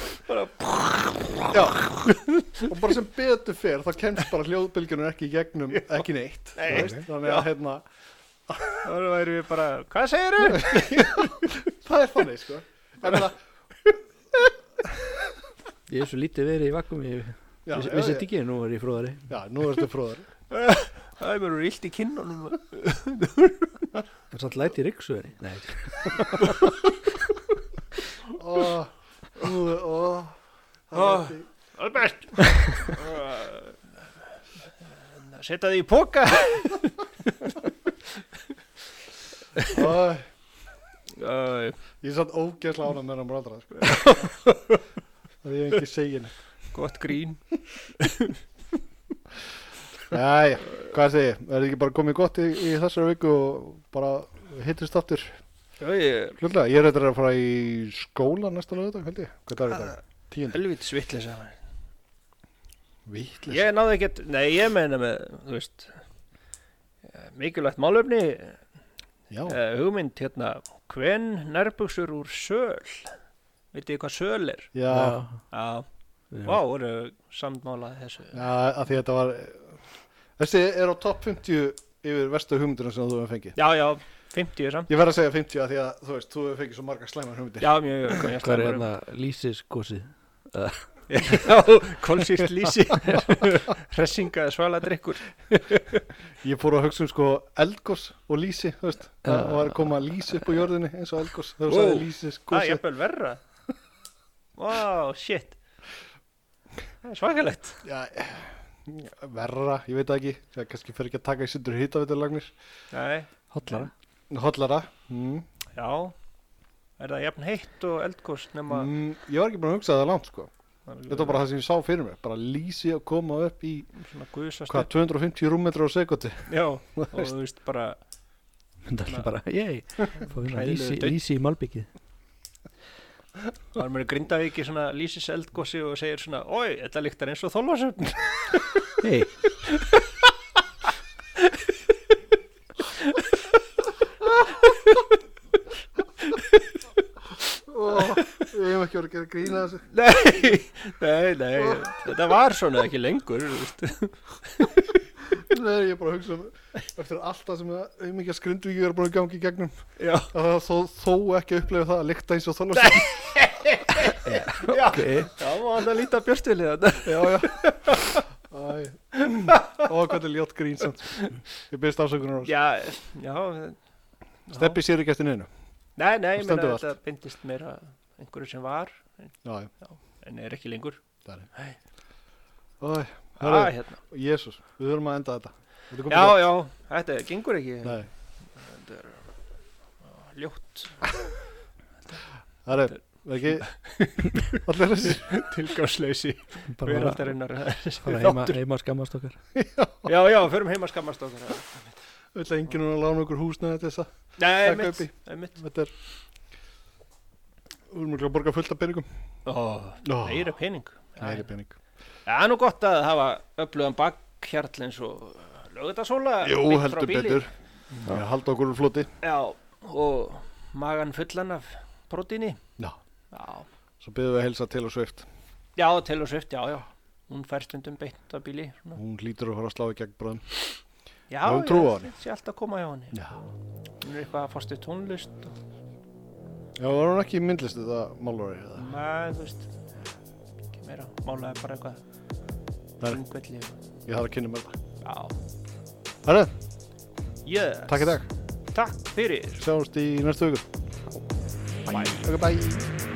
Speaker 2: já og bara sem betur fer þá kemst bara hljóðbylgjunum ekki í gegnum ekki neitt
Speaker 1: Nei.
Speaker 2: þú veist, þannig að hérna
Speaker 1: Það væri við bara, hvað segirðu?
Speaker 2: það er þannig sko en það
Speaker 3: Ég er svo lítið verið í vakum. Ég
Speaker 2: já,
Speaker 3: vissi
Speaker 2: já,
Speaker 3: vissi
Speaker 2: já,
Speaker 3: þetta ekki, nú er ég fróðari.
Speaker 2: já, nú er þetta fróðar
Speaker 1: Það er mér úr illt í kinnunum.
Speaker 3: Það er samt læti í ryksuðinni. Nei.
Speaker 2: ó, ó, ó
Speaker 1: Ó, Albert. Setta þig í póka.
Speaker 2: ó,
Speaker 1: Æ,
Speaker 2: ég er samt ógeðslega ánað með hann brandara sko. það er ekki segin
Speaker 1: gott grín.
Speaker 2: Jæja, hvað segir, er þið ekki bara komið gott í, í þessari viku og bara hittist aftur
Speaker 1: Já, ég
Speaker 2: hlutlega, ég er eitthvað að fara í skóla næsta lögðdag, held ég, hvað er þetta? Tíundi?
Speaker 1: helvít svittleysa.
Speaker 2: Vitlis
Speaker 1: Ég náði ekkert, nei ég meina með, þú veist, eh, mikilvægt málefni,
Speaker 2: Já,
Speaker 1: uh, hugmynd hérna, hven nærbuxur úr söl, veitir þið hvað söl er?
Speaker 2: já,
Speaker 1: Já,
Speaker 3: Já.
Speaker 1: vá, voru sammála þessu.
Speaker 2: já, að því þetta var þessi er á topp fimmtíu yfir verstu hugmyndina sem þú hefur fengið
Speaker 1: Já, já, fimmtíu samt.
Speaker 2: Ég verð að segja fimmtíu að því að þú veist, þú hefur fengið svo margar slæmar hugmyndir
Speaker 1: Já, mjög, mjög, mjög
Speaker 3: Hvað er hérna lýsiskosið?
Speaker 1: Já, kolsýrt lýsi, hressinga svaladrykkur.
Speaker 2: Ég fór að hugsa um sko eldgos og lýsi, þú veist
Speaker 3: Já.
Speaker 2: það var að koma lýsi upp á jörðinni eins og eldgos þegar þú
Speaker 1: Wow.
Speaker 2: sagði
Speaker 1: Það er
Speaker 2: lýsiskosi
Speaker 1: jafnvel verra. Wow, shit. Það er svakalegt.
Speaker 2: Já, verra, ég veit það ekki það kannski fer ekki að taka í sundur hitaveitulagnir
Speaker 1: Nei,
Speaker 3: Hotlara.
Speaker 2: Hollara mm.
Speaker 1: já, er það jafn heitt og eldgos nema...
Speaker 2: Mm, ég var ekki búin að hugsa það langt sko þetta var bara það sem ég sá fyrir mér bara lýsi að koma upp í
Speaker 1: Svona guðsast
Speaker 2: hvað, tvö hundruð og fimmtíu rúmmetrar á sekundi
Speaker 1: Já, og þú veist bara...
Speaker 3: Það er bara, yey, fá hérna
Speaker 1: Hræðilegur
Speaker 3: lýsi,
Speaker 1: daull.
Speaker 3: lýsi í malbyggið.
Speaker 1: Það er mér Grindavík í svona lýsis eldgosi og segir svona, oi, þetta lyktar eins og Þolfarsöfn.
Speaker 3: Hei,
Speaker 2: oh, ég hef ekki verið að gera grína þessu
Speaker 1: Nei, nei, nei, þetta var svona ekki lengur, þú veist.
Speaker 2: Nei, ég er bara að hugsa um eftir allt það sem auðmikið Skrindvíkingar er búin að gangi í gegnum
Speaker 1: Já,
Speaker 2: að það þó, þó ekki að upplifa það að lykta eins og Þorláksson.
Speaker 1: já,
Speaker 3: Ok,
Speaker 1: já, má alltaf líta björstvilið þetta.
Speaker 2: Já, já. Æ. Ó, hvað er ljótt grín samt. Ég byrst afsökunar á þessu.
Speaker 1: Já, já.
Speaker 2: Steppi sér ekki eftir neinu.
Speaker 1: Nei, nei, ég
Speaker 2: Stendur
Speaker 1: meina
Speaker 2: allt.
Speaker 1: þetta bindist meira einhverju sem var,
Speaker 2: Já, já.
Speaker 1: en er ekki lengur.
Speaker 2: Það er.
Speaker 1: Nei.
Speaker 2: Æ,
Speaker 1: Ah,
Speaker 2: herru,
Speaker 1: hérna.
Speaker 2: Jésús, við þurfum að enda þetta. Þetta er komið
Speaker 1: Já,
Speaker 2: gott.
Speaker 1: já, þetta gengur ekki.
Speaker 2: Nei,
Speaker 1: Þetta er á, ljótt.
Speaker 2: það er ekki allir þessir.
Speaker 1: Tilgangsleysi.
Speaker 3: bara fara,
Speaker 1: Veraldarinnar.
Speaker 3: fara heima, heima að skammast okkar.
Speaker 1: Já, já, förum heim að skammast okkur. já.
Speaker 2: Vill að enginn hún að lána okkur húsnæði til þess að
Speaker 1: Nei,
Speaker 2: taka
Speaker 1: einmitt,
Speaker 2: upp í.
Speaker 1: einmitt.
Speaker 2: Þetta er Við erum ekki að borga fullt af peningum.
Speaker 1: Ó,
Speaker 2: Ó.
Speaker 1: meira pening.
Speaker 2: Meiri pening.
Speaker 1: Það er nú gott að hafa öflugan bakhjarl eins og Laugardalshóla.
Speaker 2: Jú,
Speaker 1: beint frá
Speaker 2: heldur
Speaker 1: bíli.
Speaker 2: betur. Ég halda okkur úr floti.
Speaker 1: Já, og magan fullan af prótíni.
Speaker 2: Já.
Speaker 1: Já,
Speaker 2: Svo byrðum við að heilsa til og Swift.
Speaker 1: já, til og svift, já, já. Hún fær stundum beint af bíli. svona.
Speaker 2: Hún hlýtur að fara að slá í gegn bráðum.
Speaker 1: Já,
Speaker 2: Höfum trú á henni.
Speaker 1: ég sé alltaf að koma hjá henni.
Speaker 2: Já.
Speaker 1: Hún er eitthvað að fást í tónlist. Og,
Speaker 2: Já, var hún ekki í myndlist þetta málari eða?
Speaker 1: Nei, þú veist, ekki meira. Málaði bara eitthvað
Speaker 2: Nei.
Speaker 1: frumkvelli.
Speaker 2: Ég þarf að kynna mér þetta.
Speaker 1: Já,
Speaker 2: Herre,
Speaker 1: yes.
Speaker 2: takk í dag.
Speaker 1: Takk fyrir.
Speaker 2: Sjáumst í næstu viku.
Speaker 1: Bye.
Speaker 2: Ok, bye.